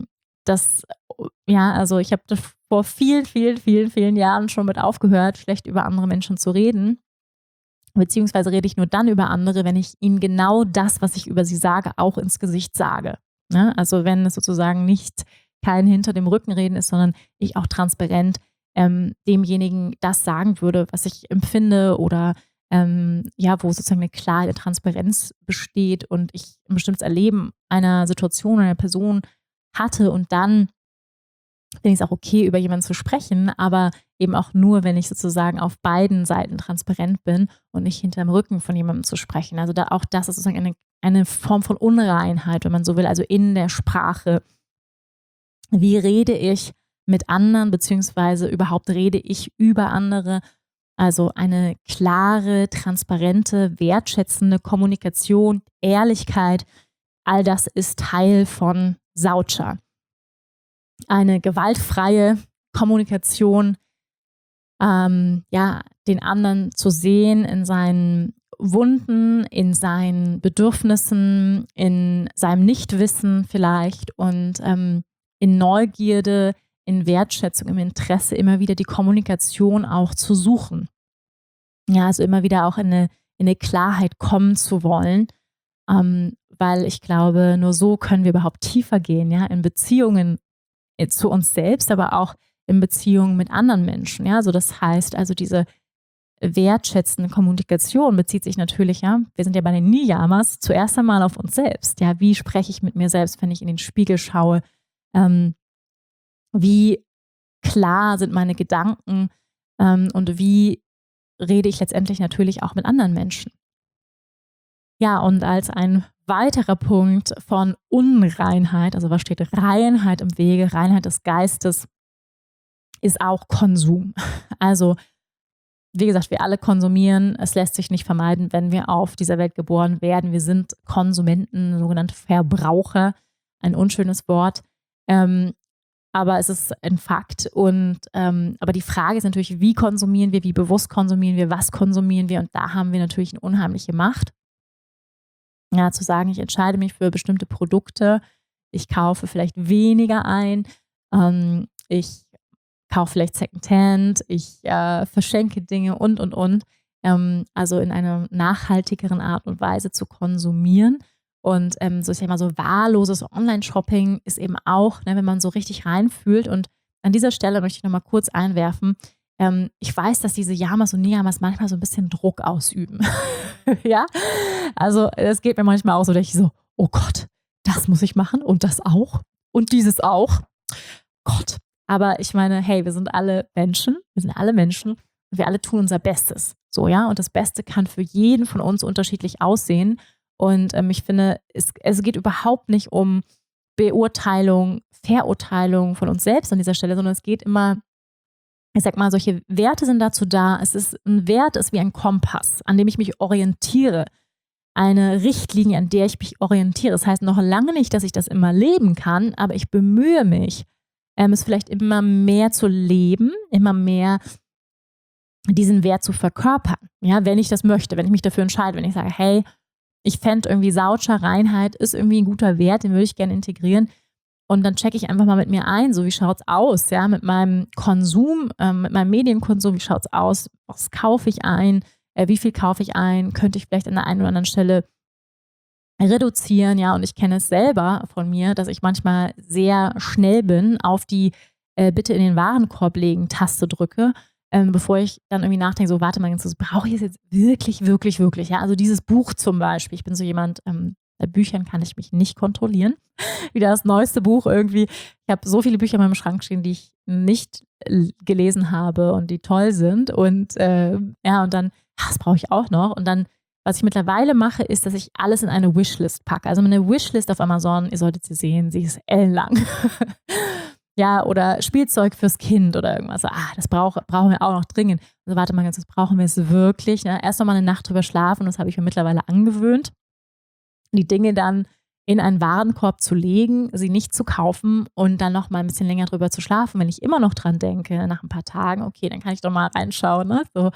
[SPEAKER 1] also ich habe vor vielen, vielen, vielen, vielen Jahren schon mit aufgehört, schlecht über andere Menschen zu reden. Beziehungsweise rede ich nur dann über andere, wenn ich ihnen genau das, was ich über sie sage, auch ins Gesicht sage. Ne? Also wenn es sozusagen nicht kein hinter dem Rücken reden ist, sondern ich auch transparent demjenigen das sagen würde, was ich empfinde oder wo sozusagen eine klare Transparenz besteht und ich ein bestimmtes Erleben einer Situation oder einer Person hatte und dann finde ich es auch okay, über jemanden zu sprechen, aber eben auch nur, wenn ich sozusagen auf beiden Seiten transparent bin und nicht hinterm Rücken von jemandem zu sprechen. Also auch das ist sozusagen eine Form von Unreinheit, wenn man so will, also in der Sprache. Wie rede ich mit anderen, beziehungsweise überhaupt rede ich über andere? Also eine klare, transparente, wertschätzende Kommunikation, Ehrlichkeit, all das ist Teil von Saucha. Eine gewaltfreie Kommunikation, den anderen zu sehen in seinen Wunden, in seinen Bedürfnissen, in seinem Nichtwissen vielleicht und in Neugierde, in Wertschätzung, im Interesse immer wieder die Kommunikation auch zu suchen. Ja, also immer wieder auch in eine Klarheit kommen zu wollen, weil ich glaube, nur so können wir überhaupt tiefer gehen, ja, in Beziehungen zu uns selbst, aber auch in Beziehungen mit anderen Menschen. Ja, also das heißt, also diese wertschätzende Kommunikation bezieht sich natürlich, ja, wir sind ja bei den Niyamas, zuerst einmal auf uns selbst. Ja, wie spreche ich mit mir selbst, wenn ich in den Spiegel schaue? Wie klar sind meine Gedanken und wie rede ich letztendlich natürlich auch mit anderen Menschen? Ja, und als ein weiterer Punkt von Unreinheit, also was steht Reinheit im Wege, Reinheit des Geistes, ist auch Konsum. Also, wie gesagt, wir alle konsumieren. Es lässt sich nicht vermeiden, wenn wir auf dieser Welt geboren werden. Wir sind Konsumenten, sogenannte Verbraucher. Ein unschönes Wort. Aber es ist ein Fakt. Aber die Frage ist natürlich, wie konsumieren wir, wie bewusst konsumieren wir, was konsumieren wir? Und da haben wir natürlich eine unheimliche Macht. Ja, zu sagen, ich entscheide mich für bestimmte Produkte. Ich kaufe vielleicht weniger ein. Ich kaufe vielleicht Secondhand. Ich verschenke Dinge und. Also in einer nachhaltigeren Art und Weise zu konsumieren. Und so, ich sag mal, so wahlloses Online-Shopping ist eben auch, ne, wenn man so richtig reinfühlt. Und an dieser Stelle möchte ich nochmal kurz einwerfen, ich weiß, dass diese Yamas und Niyamas manchmal so ein bisschen Druck ausüben. Ja, also es geht mir manchmal auch so, dass ich so, oh Gott, das muss ich machen und das auch und dieses auch. Gott. Aber ich meine, hey, wir sind alle Menschen und wir alle tun unser Bestes. So, ja, und das Beste kann für jeden von uns unterschiedlich aussehen. Und ich finde, es geht überhaupt nicht um Beurteilung, Verurteilung von uns selbst an dieser Stelle, sondern es geht immer, ich sag mal, solche Werte sind dazu da. Ein Wert ist wie ein Kompass, an dem ich mich orientiere. Eine Richtlinie, an der ich mich orientiere. Das heißt noch lange nicht, dass ich das immer leben kann, aber ich bemühe mich, es vielleicht immer mehr zu leben, immer mehr diesen Wert zu verkörpern. Ja, wenn ich das möchte, wenn ich mich dafür entscheide, wenn ich sage, hey, ich fände irgendwie Saucher, Reinheit ist irgendwie ein guter Wert, den würde ich gerne integrieren. Und dann checke ich einfach mal mit mir ein, so wie schaut es aus, ja, mit meinem Konsum, mit meinem Medienkonsum, wie schaut es aus, was kaufe ich ein, wie viel kaufe ich ein, könnte ich vielleicht an der einen oder anderen Stelle reduzieren, ja, und ich kenne es selber von mir, dass ich manchmal sehr schnell bin, auf die Bitte in den Warenkorb legen Taste drücke, bevor ich dann irgendwie nachdenke, so warte mal, brauche ich es jetzt wirklich, wirklich, wirklich, ja, also dieses Buch zum Beispiel, ich bin so jemand, bei Büchern kann ich mich nicht kontrollieren, wieder das neueste Buch irgendwie, ich habe so viele Bücher in meinem Schrank stehen, die ich nicht gelesen habe und die toll sind und ja, und dann, das brauche ich auch noch und dann, was ich mittlerweile mache, ist, dass ich alles in eine Wishlist packe. Also meine Wishlist auf Amazon, ihr solltet sie sehen, sie ist ellenlang. Ja, oder Spielzeug fürs Kind oder irgendwas. Das brauchen wir auch noch dringend. Also warte mal ganz kurz, brauchen wir es wirklich? Ne? Erst noch mal eine Nacht drüber schlafen, das habe ich mir mittlerweile angewöhnt. Die Dinge dann in einen Warenkorb zu legen, sie nicht zu kaufen und dann noch mal ein bisschen länger drüber zu schlafen. Wenn ich immer noch dran denke, nach ein paar Tagen, okay, dann kann ich doch mal reinschauen. Ne? So,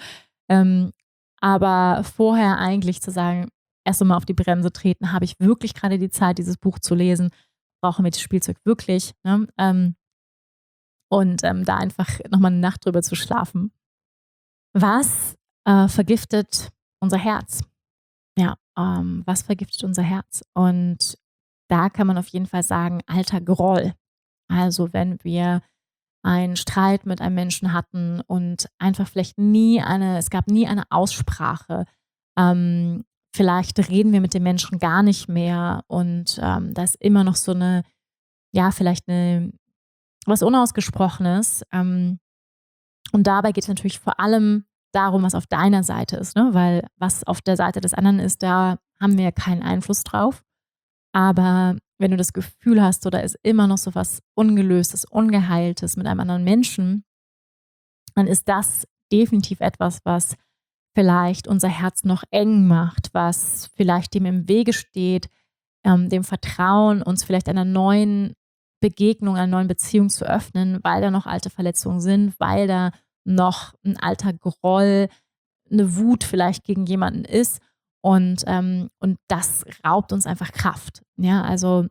[SPEAKER 1] aber vorher eigentlich zu sagen, erst einmal auf die Bremse treten, habe ich wirklich gerade die Zeit, dieses Buch zu lesen? Brauchen wir das Spielzeug wirklich? Ne? Und da einfach nochmal eine Nacht drüber zu schlafen. Was vergiftet unser Herz? Ja, was vergiftet unser Herz? Und da kann man auf jeden Fall sagen, alter Groll. Also wenn wir einen Streit mit einem Menschen hatten und einfach vielleicht es gab nie eine Aussprache. Vielleicht reden wir mit dem Menschen gar nicht mehr und da ist immer noch so eine, ja, vielleicht was Unausgesprochenes. Und dabei geht es natürlich vor allem darum, was auf deiner Seite ist, ne? Weil was auf der Seite des anderen ist, da haben wir keinen Einfluss drauf. Aber wenn du das Gefühl hast, oder ist immer noch so was Ungelöstes, Ungeheiltes mit einem anderen Menschen, dann ist das definitiv etwas, was vielleicht unser Herz noch eng macht, was vielleicht dem im Wege steht, dem Vertrauen, uns vielleicht einer neuen Begegnung, einer neuen Beziehung zu öffnen, weil da noch alte Verletzungen sind, weil da noch ein alter Groll, eine Wut vielleicht gegen jemanden ist. Und das raubt uns einfach Kraft. Ja, also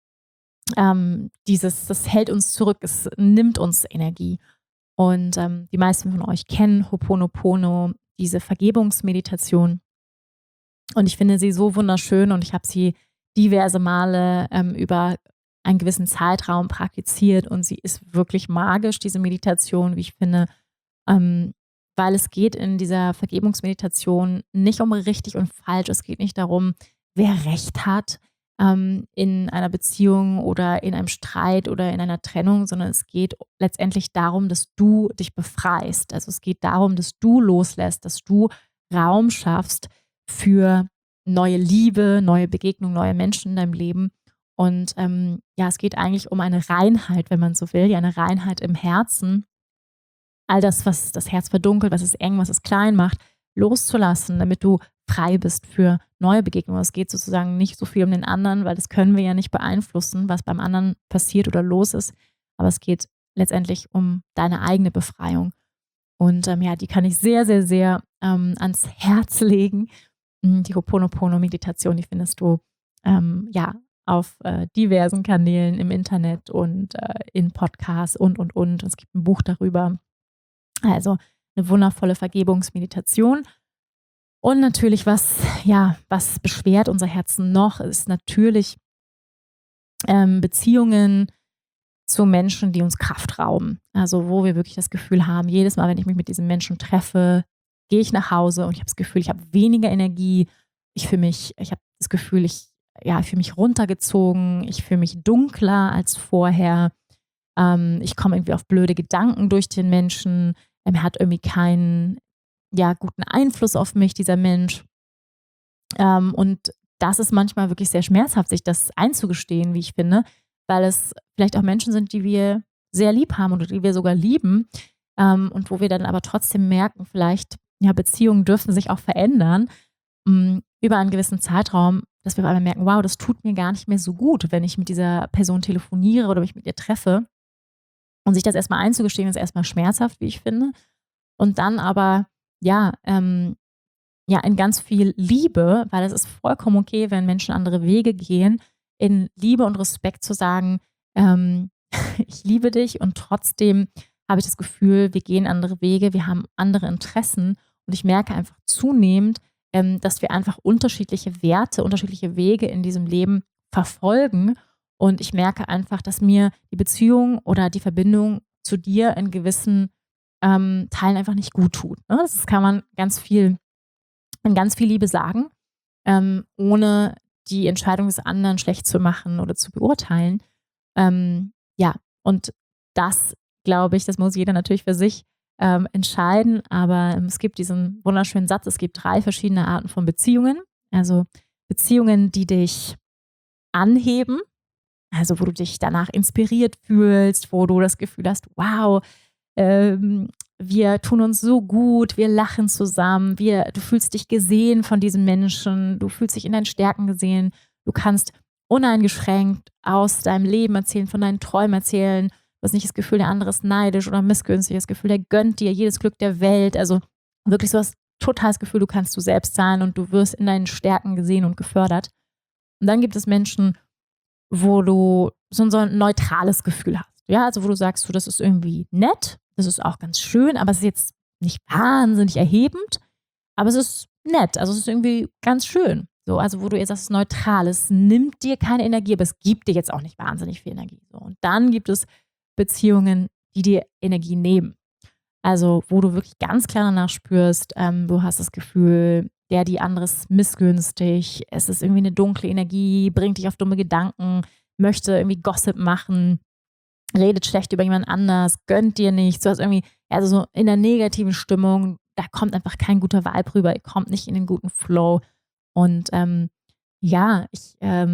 [SPEAKER 1] das hält uns zurück, es nimmt uns Energie. Und die meisten von euch kennen Ho'oponopono, diese Vergebungsmeditation. Und ich finde sie so wunderschön und ich habe sie diverse Male über einen gewissen Zeitraum praktiziert und sie ist wirklich magisch, diese Meditation, wie ich finde, weil es geht in dieser Vergebungsmeditation nicht um richtig und falsch. Es geht nicht darum, wer Recht hat in einer Beziehung oder in einem Streit oder in einer Trennung, sondern es geht letztendlich darum, dass du dich befreist. Also es geht darum, dass du loslässt, dass du Raum schaffst für neue Liebe, neue Begegnungen, neue Menschen in deinem Leben. Und es geht eigentlich um eine Reinheit, wenn man so will, ja, eine Reinheit im Herzen. All das, was das Herz verdunkelt, was es eng, was es klein macht, loszulassen, damit du frei bist für neue Begegnungen. Es geht sozusagen nicht so viel um den anderen, weil das können wir ja nicht beeinflussen, was beim anderen passiert oder los ist. Aber es geht letztendlich um deine eigene Befreiung. Und die kann ich sehr, sehr, sehr ans Herz legen. Die Ho'oponopono-Meditation, die findest du auf diversen Kanälen im Internet und in Podcasts und. Es gibt ein Buch darüber. Also eine wundervolle Vergebungsmeditation. Und natürlich, was beschwert unser Herzen noch, ist natürlich Beziehungen zu Menschen, die uns Kraft rauben. Also wo wir wirklich das Gefühl haben, jedes Mal, wenn ich mich mit diesen Menschen treffe, gehe ich nach Hause und ich habe das Gefühl, ich habe weniger Energie. Ich habe das Gefühl, ich fühle mich runtergezogen, ich fühle mich dunkler als vorher. Ich komme irgendwie auf blöde Gedanken durch den Menschen. Er hat irgendwie keinen guten Einfluss auf mich, dieser Mensch. Und das ist manchmal wirklich sehr schmerzhaft, sich das einzugestehen, wie ich finde, weil es vielleicht auch Menschen sind, die wir sehr lieb haben oder die wir sogar lieben, und wo wir dann aber trotzdem merken, vielleicht, Beziehungen dürfen sich auch verändern, über einen gewissen Zeitraum, dass wir auf einmal merken, wow, das tut mir gar nicht mehr so gut, wenn ich mit dieser Person telefoniere oder mich mit ihr treffe. Und sich das erstmal einzugestehen, ist erstmal schmerzhaft, wie ich finde. Und dann aber, in ganz viel Liebe, weil es ist vollkommen okay, wenn Menschen andere Wege gehen, in Liebe und Respekt zu sagen, ich liebe dich und trotzdem habe ich das Gefühl, wir gehen andere Wege, wir haben andere Interessen und ich merke einfach zunehmend, dass wir einfach unterschiedliche Werte, unterschiedliche Wege in diesem Leben verfolgen und ich merke einfach, dass mir die Beziehung oder die Verbindung zu dir in gewissen Teilen einfach nicht gut tut. Ne? Das kann man in ganz viel Liebe sagen, ohne die Entscheidung des anderen schlecht zu machen oder zu beurteilen. Und das, glaube ich, das muss jeder natürlich für sich entscheiden, aber es gibt diesen wunderschönen Satz, es gibt 3 verschiedene Arten von Beziehungen. Also Beziehungen, die dich anheben, also wo du dich danach inspiriert fühlst, wo du das Gefühl hast, wow, wir tun uns so gut, wir lachen zusammen, du fühlst dich gesehen von diesen Menschen, du fühlst dich in deinen Stärken gesehen, du kannst uneingeschränkt aus deinem Leben erzählen, von deinen Träumen erzählen, du hast nicht das Gefühl, der andere ist neidisch oder missgünstig, das Gefühl, der gönnt dir jedes Glück der Welt, also wirklich so hast total das Gefühl, du kannst du selbst sein und du wirst in deinen Stärken gesehen und gefördert. Und dann gibt es Menschen, wo du so ein neutrales Gefühl hast. Ja, also wo du sagst, das ist irgendwie nett, das ist auch ganz schön, aber es ist jetzt nicht wahnsinnig erhebend, aber es ist nett, also es ist irgendwie ganz schön. So, also wo du jetzt sagst, es ist neutral, es nimmt dir keine Energie, aber es gibt dir jetzt auch nicht wahnsinnig viel Energie. So. Und dann gibt es Beziehungen, die dir Energie nehmen. Also wo du wirklich ganz klar danach spürst, du hast das Gefühl, die andere ist missgünstig, es ist irgendwie eine dunkle Energie, bringt dich auf dumme Gedanken, möchte irgendwie Gossip machen, redet schlecht über jemand anders, gönnt dir nichts, du hast irgendwie, also so in der negativen Stimmung, da kommt einfach kein guter Vibe rüber, ihr kommt nicht in den guten Flow. Und es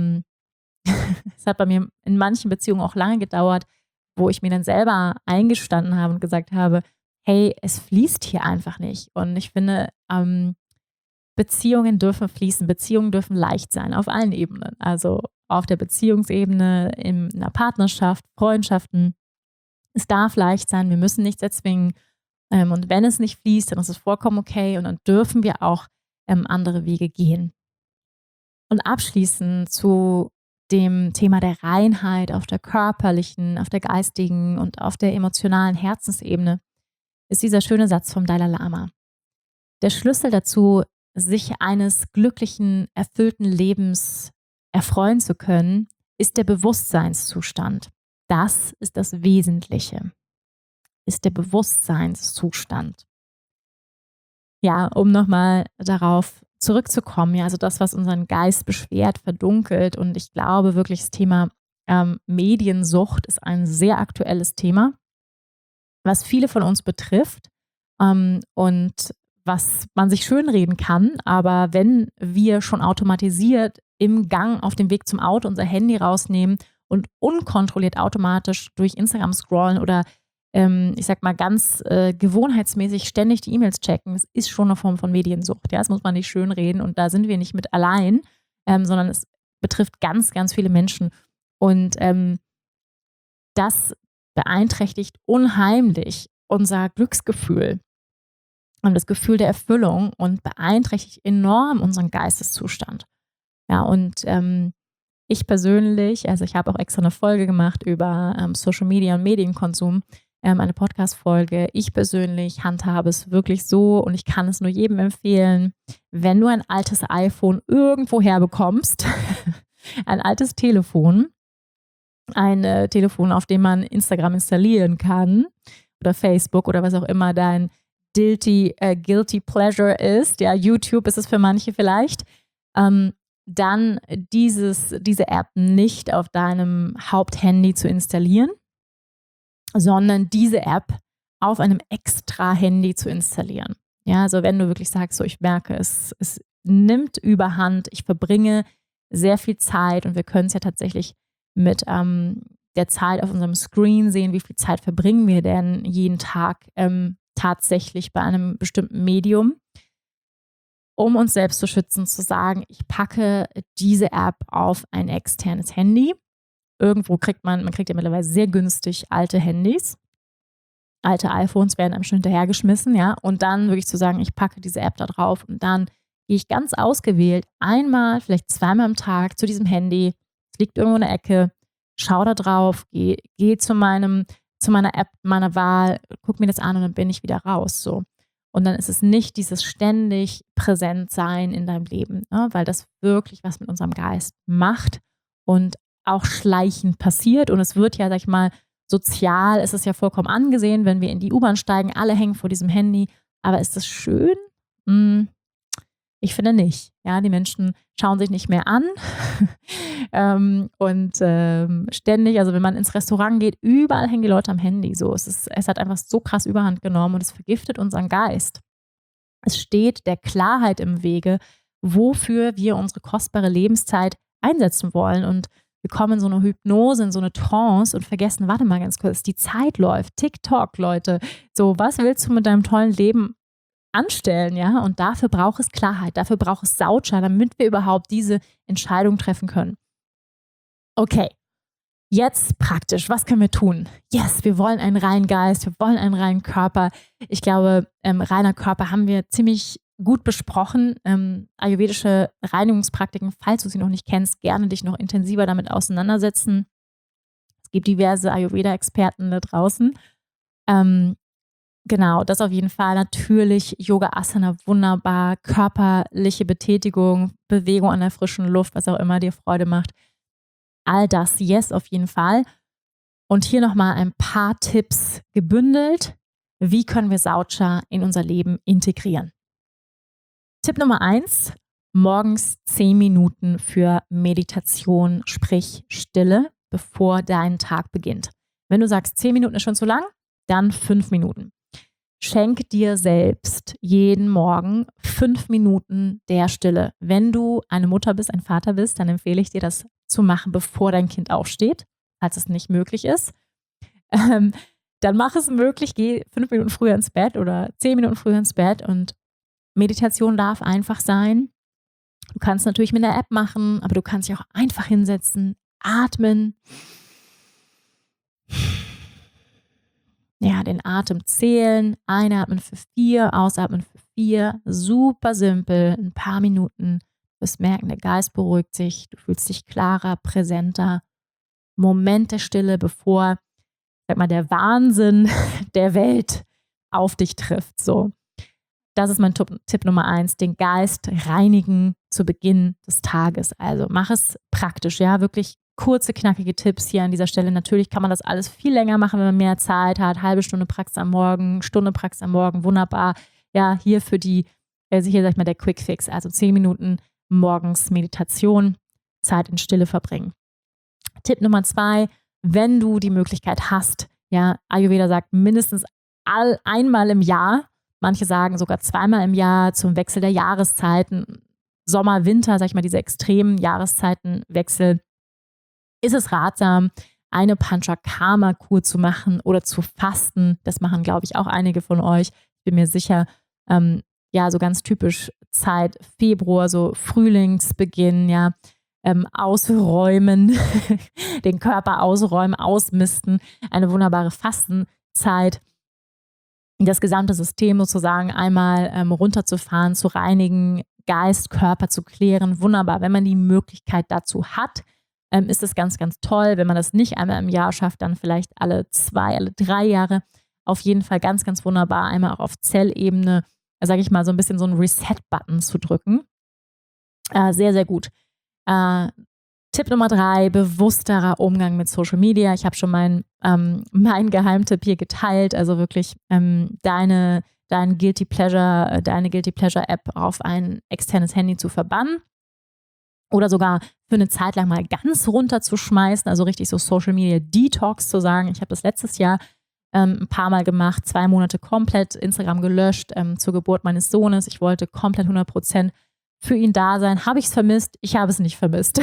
[SPEAKER 1] hat bei mir in manchen Beziehungen auch lange gedauert, wo ich mir dann selber eingestanden habe und gesagt habe, hey, es fließt hier einfach nicht. Und ich finde, Beziehungen dürfen fließen, Beziehungen dürfen leicht sein, auf allen Ebenen. Also auf der Beziehungsebene, in einer Partnerschaft, Freundschaften. Es darf leicht sein, wir müssen nichts erzwingen. Und wenn es nicht fließt, dann ist es vollkommen okay und dann dürfen wir auch andere Wege gehen. Und abschließend zu dem Thema der Reinheit auf der körperlichen, auf der geistigen und auf der emotionalen Herzensebene ist dieser schöne Satz vom Dalai Lama. Der Schlüssel dazu, sich eines glücklichen, erfüllten Lebens erfreuen zu können, ist der Bewusstseinszustand. Das ist das Wesentliche, ist der Bewusstseinszustand. ja, um nochmal darauf zurückzukommen, ja, also das, was unseren Geist beschwert, verdunkelt. Und ich glaube wirklich, das Thema Mediensucht ist ein sehr aktuelles Thema, was viele von uns betrifft und was man sich schönreden kann. Aber wenn wir schon automatisiert im Gang auf dem Weg zum Auto unser Handy rausnehmen und unkontrolliert automatisch durch Instagram scrollen oder ich sag mal ganz gewohnheitsmäßig ständig die E-Mails checken, das ist schon eine Form von Mediensucht. Ja, das muss man nicht schönreden und da sind wir nicht mit allein, sondern es betrifft ganz, ganz viele Menschen. Und das beeinträchtigt unheimlich unser Glücksgefühl und das Gefühl der Erfüllung und beeinträchtigt enorm unseren Geisteszustand. Ja, und ich persönlich, also ich habe auch extra eine Folge gemacht über Social Media und Medienkonsum, eine Podcast-Folge. Ich persönlich handhabe es wirklich so und ich kann es nur jedem empfehlen, wenn du ein altes iPhone irgendwo herbekommst, ein altes Telefon, ein Telefon, auf dem man Instagram installieren kann oder Facebook oder was auch immer dein guilty pleasure ist. Ja, YouTube ist es für manche vielleicht. Dann diese App nicht auf deinem Haupthandy zu installieren, sondern diese App auf einem extra Handy zu installieren. Ja, also wenn du wirklich sagst, so ich merke, es nimmt überhand, ich verbringe sehr viel Zeit und wir können es ja tatsächlich mit der Zeit auf unserem Screen sehen, wie viel Zeit verbringen wir denn jeden Tag tatsächlich bei einem bestimmten Medium, um uns selbst zu schützen, zu sagen, ich packe diese App auf ein externes Handy. Irgendwo kriegt man kriegt ja mittlerweile sehr günstig alte Handys. Alte iPhones werden einem schon hinterhergeschmissen, ja. Und dann wirklich zu sagen, ich packe diese App da drauf und dann gehe ich ganz ausgewählt einmal, vielleicht zweimal am Tag zu diesem Handy. Es liegt irgendwo in der Ecke, schau da drauf, gehe zu meiner App meiner Wahl, guck mir das an und dann bin ich wieder raus, so. Und dann ist es nicht dieses ständig Präsentsein in deinem Leben, ne? Weil das wirklich was mit unserem Geist macht und auch schleichend passiert. Und es wird ja, sag ich mal, sozial ist es ja vollkommen angesehen, wenn wir in die U-Bahn steigen, alle hängen vor diesem Handy. Aber ist das schön? Ich finde nicht. Ja, die Menschen schauen sich nicht mehr an und ständig, also wenn man ins Restaurant geht, überall hängen die Leute am Handy. So, es hat einfach so krass Überhand genommen und es vergiftet unseren Geist. Es steht der Klarheit im Wege, wofür wir unsere kostbare Lebenszeit einsetzen wollen. Und wir kommen in so eine Hypnose, in so eine Trance und vergessen, warte mal ganz kurz, die Zeit läuft. TikTok, Leute. So, was willst du mit deinem tollen Leben anstellen, ja? Und dafür braucht es Klarheit, dafür braucht es Sautscher, damit wir überhaupt diese Entscheidung treffen können. Okay, jetzt praktisch, was können wir tun? Yes, wir wollen einen reinen Geist, wir wollen einen reinen Körper. Ich glaube, reiner Körper haben wir ziemlich gut besprochen. Ayurvedische Reinigungspraktiken, falls du sie noch nicht kennst, gerne dich noch intensiver damit auseinandersetzen. Es gibt diverse Ayurveda-Experten da draußen. Genau, das auf jeden Fall. Natürlich Yoga Asana, wunderbar. Körperliche Betätigung, Bewegung an der frischen Luft, was auch immer dir Freude macht. All das, yes, auf jeden Fall. Und hier nochmal ein paar Tipps gebündelt. Wie können wir Saucha in unser Leben integrieren? Tipp Nummer 1, morgens 10 Minuten für Meditation, sprich Stille, bevor dein Tag beginnt. Wenn du sagst, 10 Minuten ist schon zu lang, dann 5 Minuten. Schenk dir selbst jeden Morgen 5 Minuten der Stille. Wenn du eine Mutter bist, ein Vater bist, dann empfehle ich dir, das zu machen, bevor dein Kind aufsteht, falls es nicht möglich ist. Dann mach es möglich, geh 5 Minuten früher ins Bett oder 10 Minuten früher ins Bett und Meditation darf einfach sein. Du kannst natürlich mit der App machen, aber du kannst dich auch einfach hinsetzen, atmen. Ja, den Atem zählen, einatmen für 4, ausatmen für 4. Super simpel, ein paar Minuten. Du wirst merken, der Geist beruhigt sich, du fühlst dich klarer, präsenter. Moment der Stille, bevor, sag mal, der Wahnsinn der Welt auf dich trifft. So. Das ist mein Tipp Nummer 1, den Geist reinigen zu Beginn des Tages. Also mach es praktisch, ja, wirklich kurze, knackige Tipps hier an dieser Stelle. Natürlich kann man das alles viel länger machen, wenn man mehr Zeit hat. Halbe Stunde Praxis am Morgen, Stunde Praxis am Morgen, wunderbar. Ja, hier für die hier, sag ich mal, der Quick Fix. Also 10 Minuten morgens Meditation, Zeit in Stille verbringen. Tipp Nummer 2, wenn du die Möglichkeit hast, ja, Ayurveda sagt mindestens einmal im Jahr, manche sagen sogar zweimal im Jahr zum Wechsel der Jahreszeiten, Sommer, Winter, sag ich mal, diese extremen Jahreszeitenwechsel, ist es ratsam, eine Panchakarma-Kur zu machen oder zu fasten. Das machen, glaube ich, auch einige von euch. Ich bin mir sicher, so ganz typisch Zeit Februar, so Frühlingsbeginn, ja, ausräumen, den Körper ausräumen, ausmisten, eine wunderbare Fastenzeit, das gesamte System sozusagen einmal runterzufahren, zu reinigen, Geist, Körper zu klären. Wunderbar, wenn man die Möglichkeit dazu hat, ist es ganz, ganz toll. Wenn man das nicht einmal im Jahr schafft, dann vielleicht alle 2, alle 3 Jahre. Auf jeden Fall ganz, ganz wunderbar, einmal auch auf Zellebene, sage ich mal, so ein bisschen so einen Reset-Button zu drücken. Sehr, sehr gut. Tipp Nummer 3, bewussterer Umgang mit Social Media. Ich habe schon meinen Geheimtipp hier geteilt, also wirklich deine Guilty Pleasure App auf ein externes Handy zu verbannen oder sogar für eine Zeit lang mal ganz runterzuschmeißen, also richtig so Social Media Detox zu sagen. Ich habe das letztes Jahr ein paar Mal gemacht, 2 Monate komplett Instagram gelöscht zur Geburt meines Sohnes. Ich wollte komplett 100% für ihn da sein. Habe ich es vermisst? Ich habe es nicht vermisst.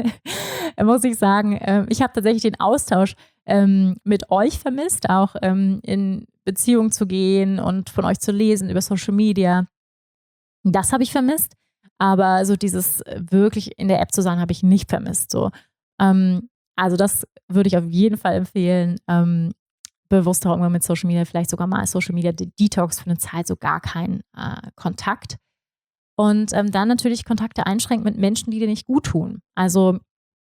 [SPEAKER 1] Muss ich sagen. Ich habe tatsächlich den Austausch mit euch vermisst, auch in Beziehung zu gehen und von euch zu lesen über Social Media. Das habe ich vermisst. Aber so dieses wirklich in der App zu sein, habe ich nicht vermisst. So. Also das würde ich auf jeden Fall empfehlen. Bewusster Umgang mit Social Media, vielleicht sogar mal Social Media Detox für eine Zeit, so gar keinen Kontakt. Und dann natürlich Kontakte einschränken mit Menschen, die dir nicht gut tun. Also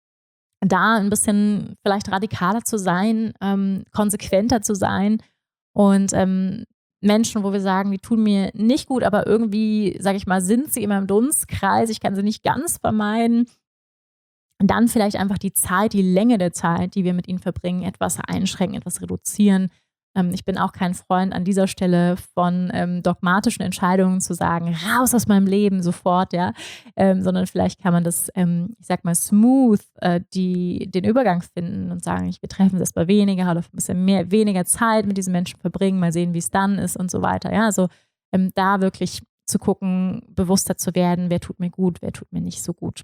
[SPEAKER 1] da ein bisschen vielleicht radikaler zu sein, konsequenter zu sein und Menschen, wo wir sagen, die tun mir nicht gut, aber irgendwie, sage ich mal, sind sie in meinem Dunstkreis, ich kann sie nicht ganz vermeiden. Und dann vielleicht einfach die Länge der Zeit, die wir mit ihnen verbringen, etwas einschränken, etwas reduzieren. Ich bin auch kein Freund an dieser Stelle von dogmatischen Entscheidungen zu sagen, raus aus meinem Leben sofort, ja, sondern vielleicht kann man das, ich sag mal, smooth den Übergang finden und sagen, wir treffen uns erstmal weniger oder ein bisschen weniger Zeit mit diesen Menschen verbringen, mal sehen, wie es dann ist und so weiter. Ja, also da wirklich zu gucken, bewusster zu werden, wer tut mir gut, wer tut mir nicht so gut.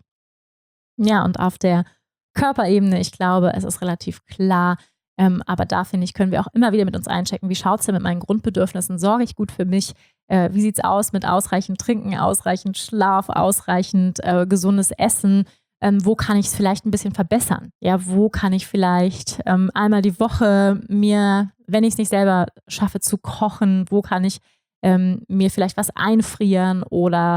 [SPEAKER 1] Ja, und auf der Körperebene, ich glaube, es ist relativ klar, aber da, finde ich, können wir auch immer wieder mit uns einchecken, wie schaut es denn mit meinen Grundbedürfnissen, sorge ich gut für mich, wie sieht es aus mit ausreichend Trinken, ausreichend Schlaf, ausreichend gesundes Essen, wo kann ich es vielleicht ein bisschen verbessern, ja, wo kann ich vielleicht einmal die Woche mir, wenn ich es nicht selber schaffe zu kochen, wo kann ich mir vielleicht was einfrieren oder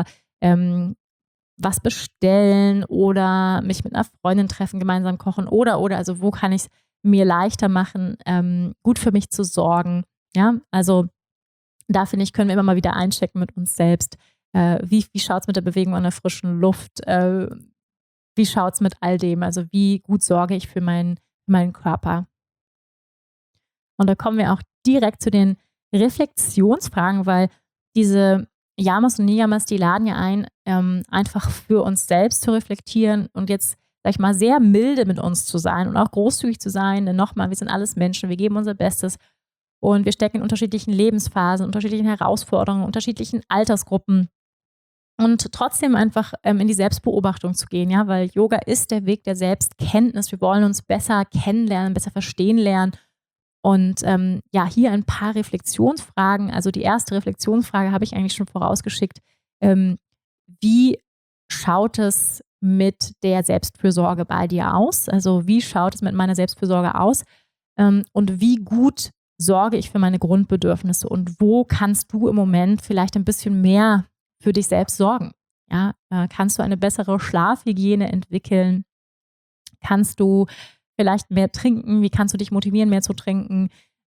[SPEAKER 1] was bestellen oder mich mit einer Freundin treffen, gemeinsam kochen oder, also wo kann ich es mir leichter machen, gut für mich zu sorgen. Ja, also da, finde ich, können wir immer mal wieder einchecken mit uns selbst. Wie schaut es mit der Bewegung an der frischen Luft? Wie schaut es mit all dem? Also wie gut sorge ich für meinen Körper? Und da kommen wir auch direkt zu den Reflexionsfragen, weil diese Yamas und Niyamas, die laden ja ein, einfach für uns selbst zu reflektieren und jetzt, sag ich mal, sehr milde mit uns zu sein und auch großzügig zu sein. Denn nochmal, wir sind alles Menschen, wir geben unser Bestes und wir stecken in unterschiedlichen Lebensphasen, unterschiedlichen Herausforderungen, unterschiedlichen Altersgruppen und trotzdem einfach in die Selbstbeobachtung zu gehen, ja, weil Yoga ist der Weg der Selbstkenntnis. Wir wollen uns besser kennenlernen, besser verstehen lernen. Und hier ein paar Reflexionsfragen. Also die erste Reflexionsfrage habe ich eigentlich schon vorausgeschickt. Wie schaut es mit der Selbstfürsorge bei dir aus? Also wie schaut es mit meiner Selbstfürsorge aus? Und wie gut sorge ich für meine Grundbedürfnisse? Und wo kannst du im Moment vielleicht ein bisschen mehr für dich selbst sorgen? Ja, kannst du eine bessere Schlafhygiene entwickeln? Kannst du vielleicht mehr trinken, wie kannst du dich motivieren, mehr zu trinken,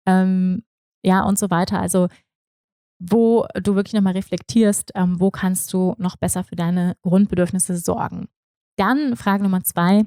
[SPEAKER 1] und so weiter. Also wo du wirklich nochmal reflektierst, wo kannst du noch besser für deine Grundbedürfnisse sorgen. Dann Frage Nummer 2,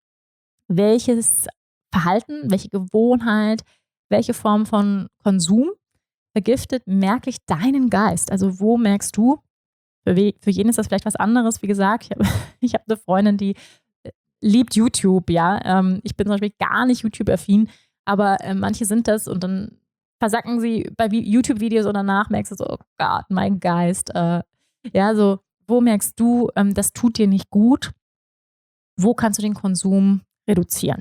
[SPEAKER 1] welches Verhalten, welche Gewohnheit, welche Form von Konsum vergiftet merklich deinen Geist? Also wo merkst du, Für jeden ist das vielleicht was anderes. Wie gesagt, ich hab eine Freundin, die liebt YouTube, ja. Ich bin zum Beispiel gar nicht YouTube-affin, aber manche sind das und dann versacken sie bei YouTube-Videos und danach merkst du so, oh Gott, mein Geist. Ja, so, wo merkst du, das tut dir nicht gut? Wo kannst du den Konsum reduzieren?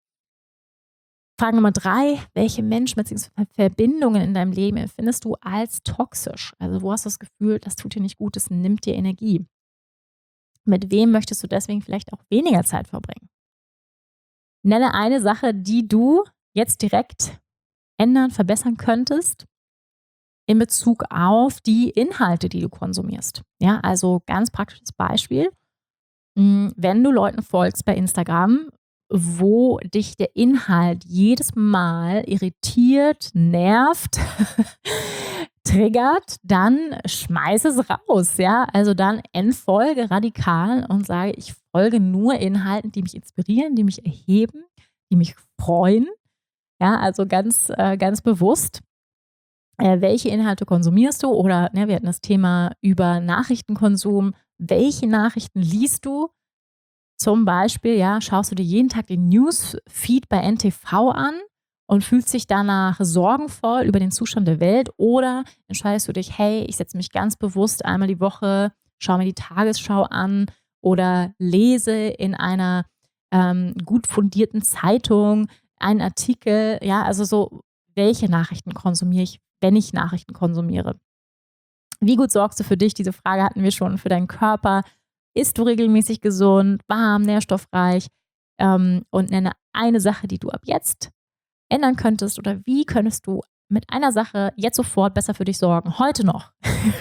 [SPEAKER 1] Frage Nummer 3, welche Menschen bzw. Verbindungen in deinem Leben empfindest du als toxisch? Also wo hast du das Gefühl, das tut dir nicht gut, das nimmt dir Energie? Mit wem möchtest du deswegen vielleicht auch weniger Zeit verbringen? Nenne eine Sache, die du jetzt direkt ändern, verbessern könntest in Bezug auf die Inhalte, die du konsumierst. Ja, also ganz praktisches Beispiel. Wenn du Leuten folgst bei Instagram, wo dich der Inhalt jedes Mal irritiert, nervt, triggert, dann schmeiß es raus. Ja? Also dann entfolge radikal und sage, ich folge nur Inhalten, die mich inspirieren, die mich erheben, die mich freuen. Ja, also ganz bewusst. Welche Inhalte konsumierst du? Oder wir hatten das Thema über Nachrichtenkonsum. Welche Nachrichten liest du? Zum Beispiel, ja, schaust du dir jeden Tag den Newsfeed bei NTV an und fühlst dich danach sorgenvoll über den Zustand der Welt, oder entscheidest du dich, hey, ich setze mich ganz bewusst einmal die Woche, schaue mir die Tagesschau an oder lese in einer gut fundierten Zeitung einen Artikel, ja, also so, welche Nachrichten konsumiere ich, wenn ich Nachrichten konsumiere? Wie gut sorgst du für dich? Diese Frage hatten wir schon, für deinen Körper. Isst du regelmäßig gesund, warm, nährstoffreich? Und nenne eine Sache, die du ab jetzt ändern könntest, oder wie könntest du mit einer Sache jetzt sofort besser für dich sorgen? Heute noch.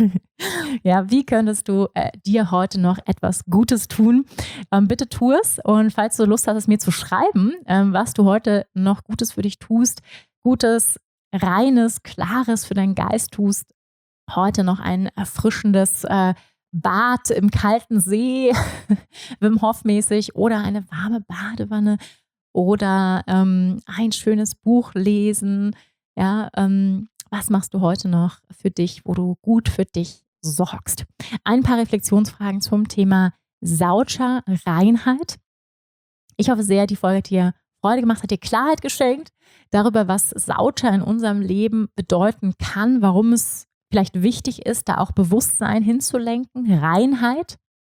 [SPEAKER 1] Ja, wie könntest du dir heute noch etwas Gutes tun? Bitte tu es. Und falls du Lust hast, es mir zu schreiben, was du heute noch Gutes für dich tust, Gutes, Reines, Klares für deinen Geist tust, heute noch ein erfrischendes Bad im kalten See, Wim Hof mäßig, oder eine warme Badewanne oder ein schönes Buch lesen. Ja, was machst du heute noch für dich, wo du gut für dich sorgst? Ein paar Reflexionsfragen zum Thema Saucher Reinheit. Ich hoffe sehr, die Folge hat dir Freude gemacht, hat dir Klarheit geschenkt darüber, was Saucher in unserem Leben bedeuten kann, warum es vielleicht wichtig ist, da auch Bewusstsein hinzulenken. Reinheit,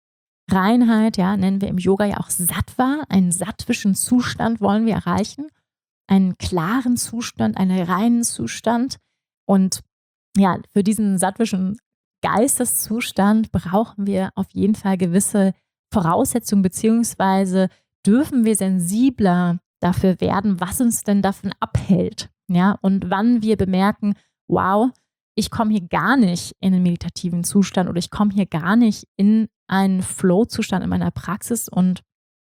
[SPEAKER 1] ja, nennen wir im Yoga ja auch Sattva. Einen sattwischen Zustand wollen wir erreichen. Einen klaren Zustand, einen reinen Zustand. Und ja, für diesen sattwischen Geisteszustand brauchen wir auf jeden Fall gewisse Voraussetzungen, beziehungsweise dürfen wir sensibler dafür werden, was uns denn davon abhält. Ja, und wann wir bemerken, wow, ich komme hier gar nicht in einen meditativen Zustand oder ich komme hier gar nicht in einen Flow-Zustand in meiner Praxis, und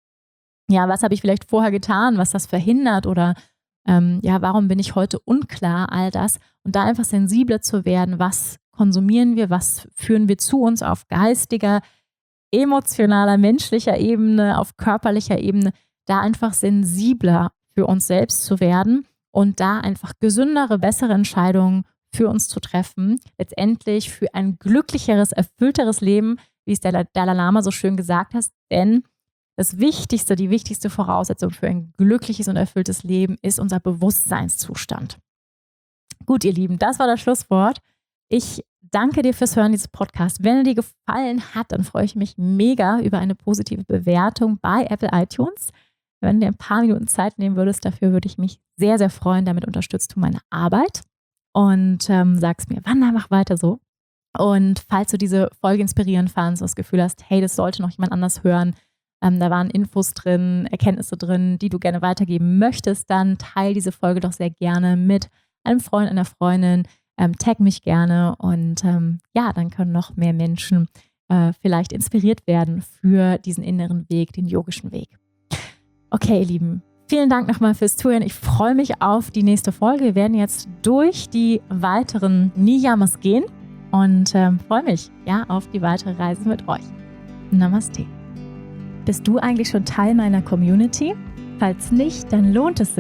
[SPEAKER 1] ja, was habe ich vielleicht vorher getan, was das verhindert, oder warum bin ich heute unklar, all das, und da einfach sensibler zu werden, was konsumieren wir, was führen wir zu uns auf geistiger, emotionaler, menschlicher Ebene, auf körperlicher Ebene, da einfach sensibler für uns selbst zu werden und da einfach gesündere, bessere Entscheidungen für uns zu treffen, letztendlich für ein glücklicheres, erfüllteres Leben, wie es der Dalai Lama so schön gesagt hat, denn das Wichtigste, die wichtigste Voraussetzung für ein glückliches und erfülltes Leben ist unser Bewusstseinszustand. Gut, ihr Lieben, das war das Schlusswort. Ich danke dir fürs Hören dieses Podcasts. Wenn er dir gefallen hat, dann freue ich mich mega über eine positive Bewertung bei Apple iTunes. Wenn du dir ein paar Minuten Zeit nehmen würdest, dafür würde ich mich sehr, sehr freuen. Damit unterstützt du meine Arbeit und sagst mir, Wanda, mach weiter so. Und falls du diese Folge inspirierend fandst und das Gefühl hast, hey, das sollte noch jemand anders hören, da waren Infos drin, Erkenntnisse drin, die du gerne weitergeben möchtest, dann teile diese Folge doch sehr gerne mit einem Freund, einer Freundin, tag mich gerne, und dann können noch mehr Menschen vielleicht inspiriert werden für diesen inneren Weg, den yogischen Weg. Okay, ihr Lieben, vielen Dank nochmal fürs Zuhören. Ich freue mich auf die nächste Folge. Wir werden jetzt durch die weiteren Niyamas gehen und freue mich auf die weitere Reise mit euch. Namaste.
[SPEAKER 2] Bist du eigentlich schon Teil meiner Community? Falls nicht, dann lohnt es sich,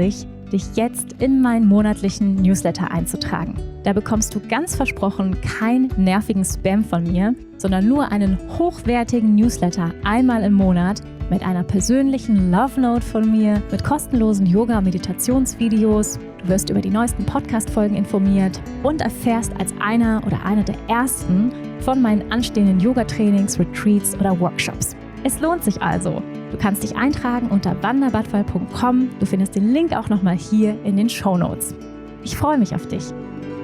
[SPEAKER 1] dich jetzt in meinen monatlichen Newsletter einzutragen. Da bekommst du ganz versprochen keinen nervigen Spam von mir, sondern nur einen hochwertigen Newsletter einmal im Monat mit einer persönlichen Love Note von mir, mit kostenlosen Yoga- und Meditationsvideos. Du wirst über die neuesten Podcast-Folgen informiert und erfährst als einer oder eine der ersten von meinen anstehenden Yoga-Trainings, Retreats oder Workshops. Es lohnt sich also. Du kannst dich eintragen unter wandabadwal.com. Du findest den Link auch nochmal hier in den Shownotes. Ich freue mich auf dich.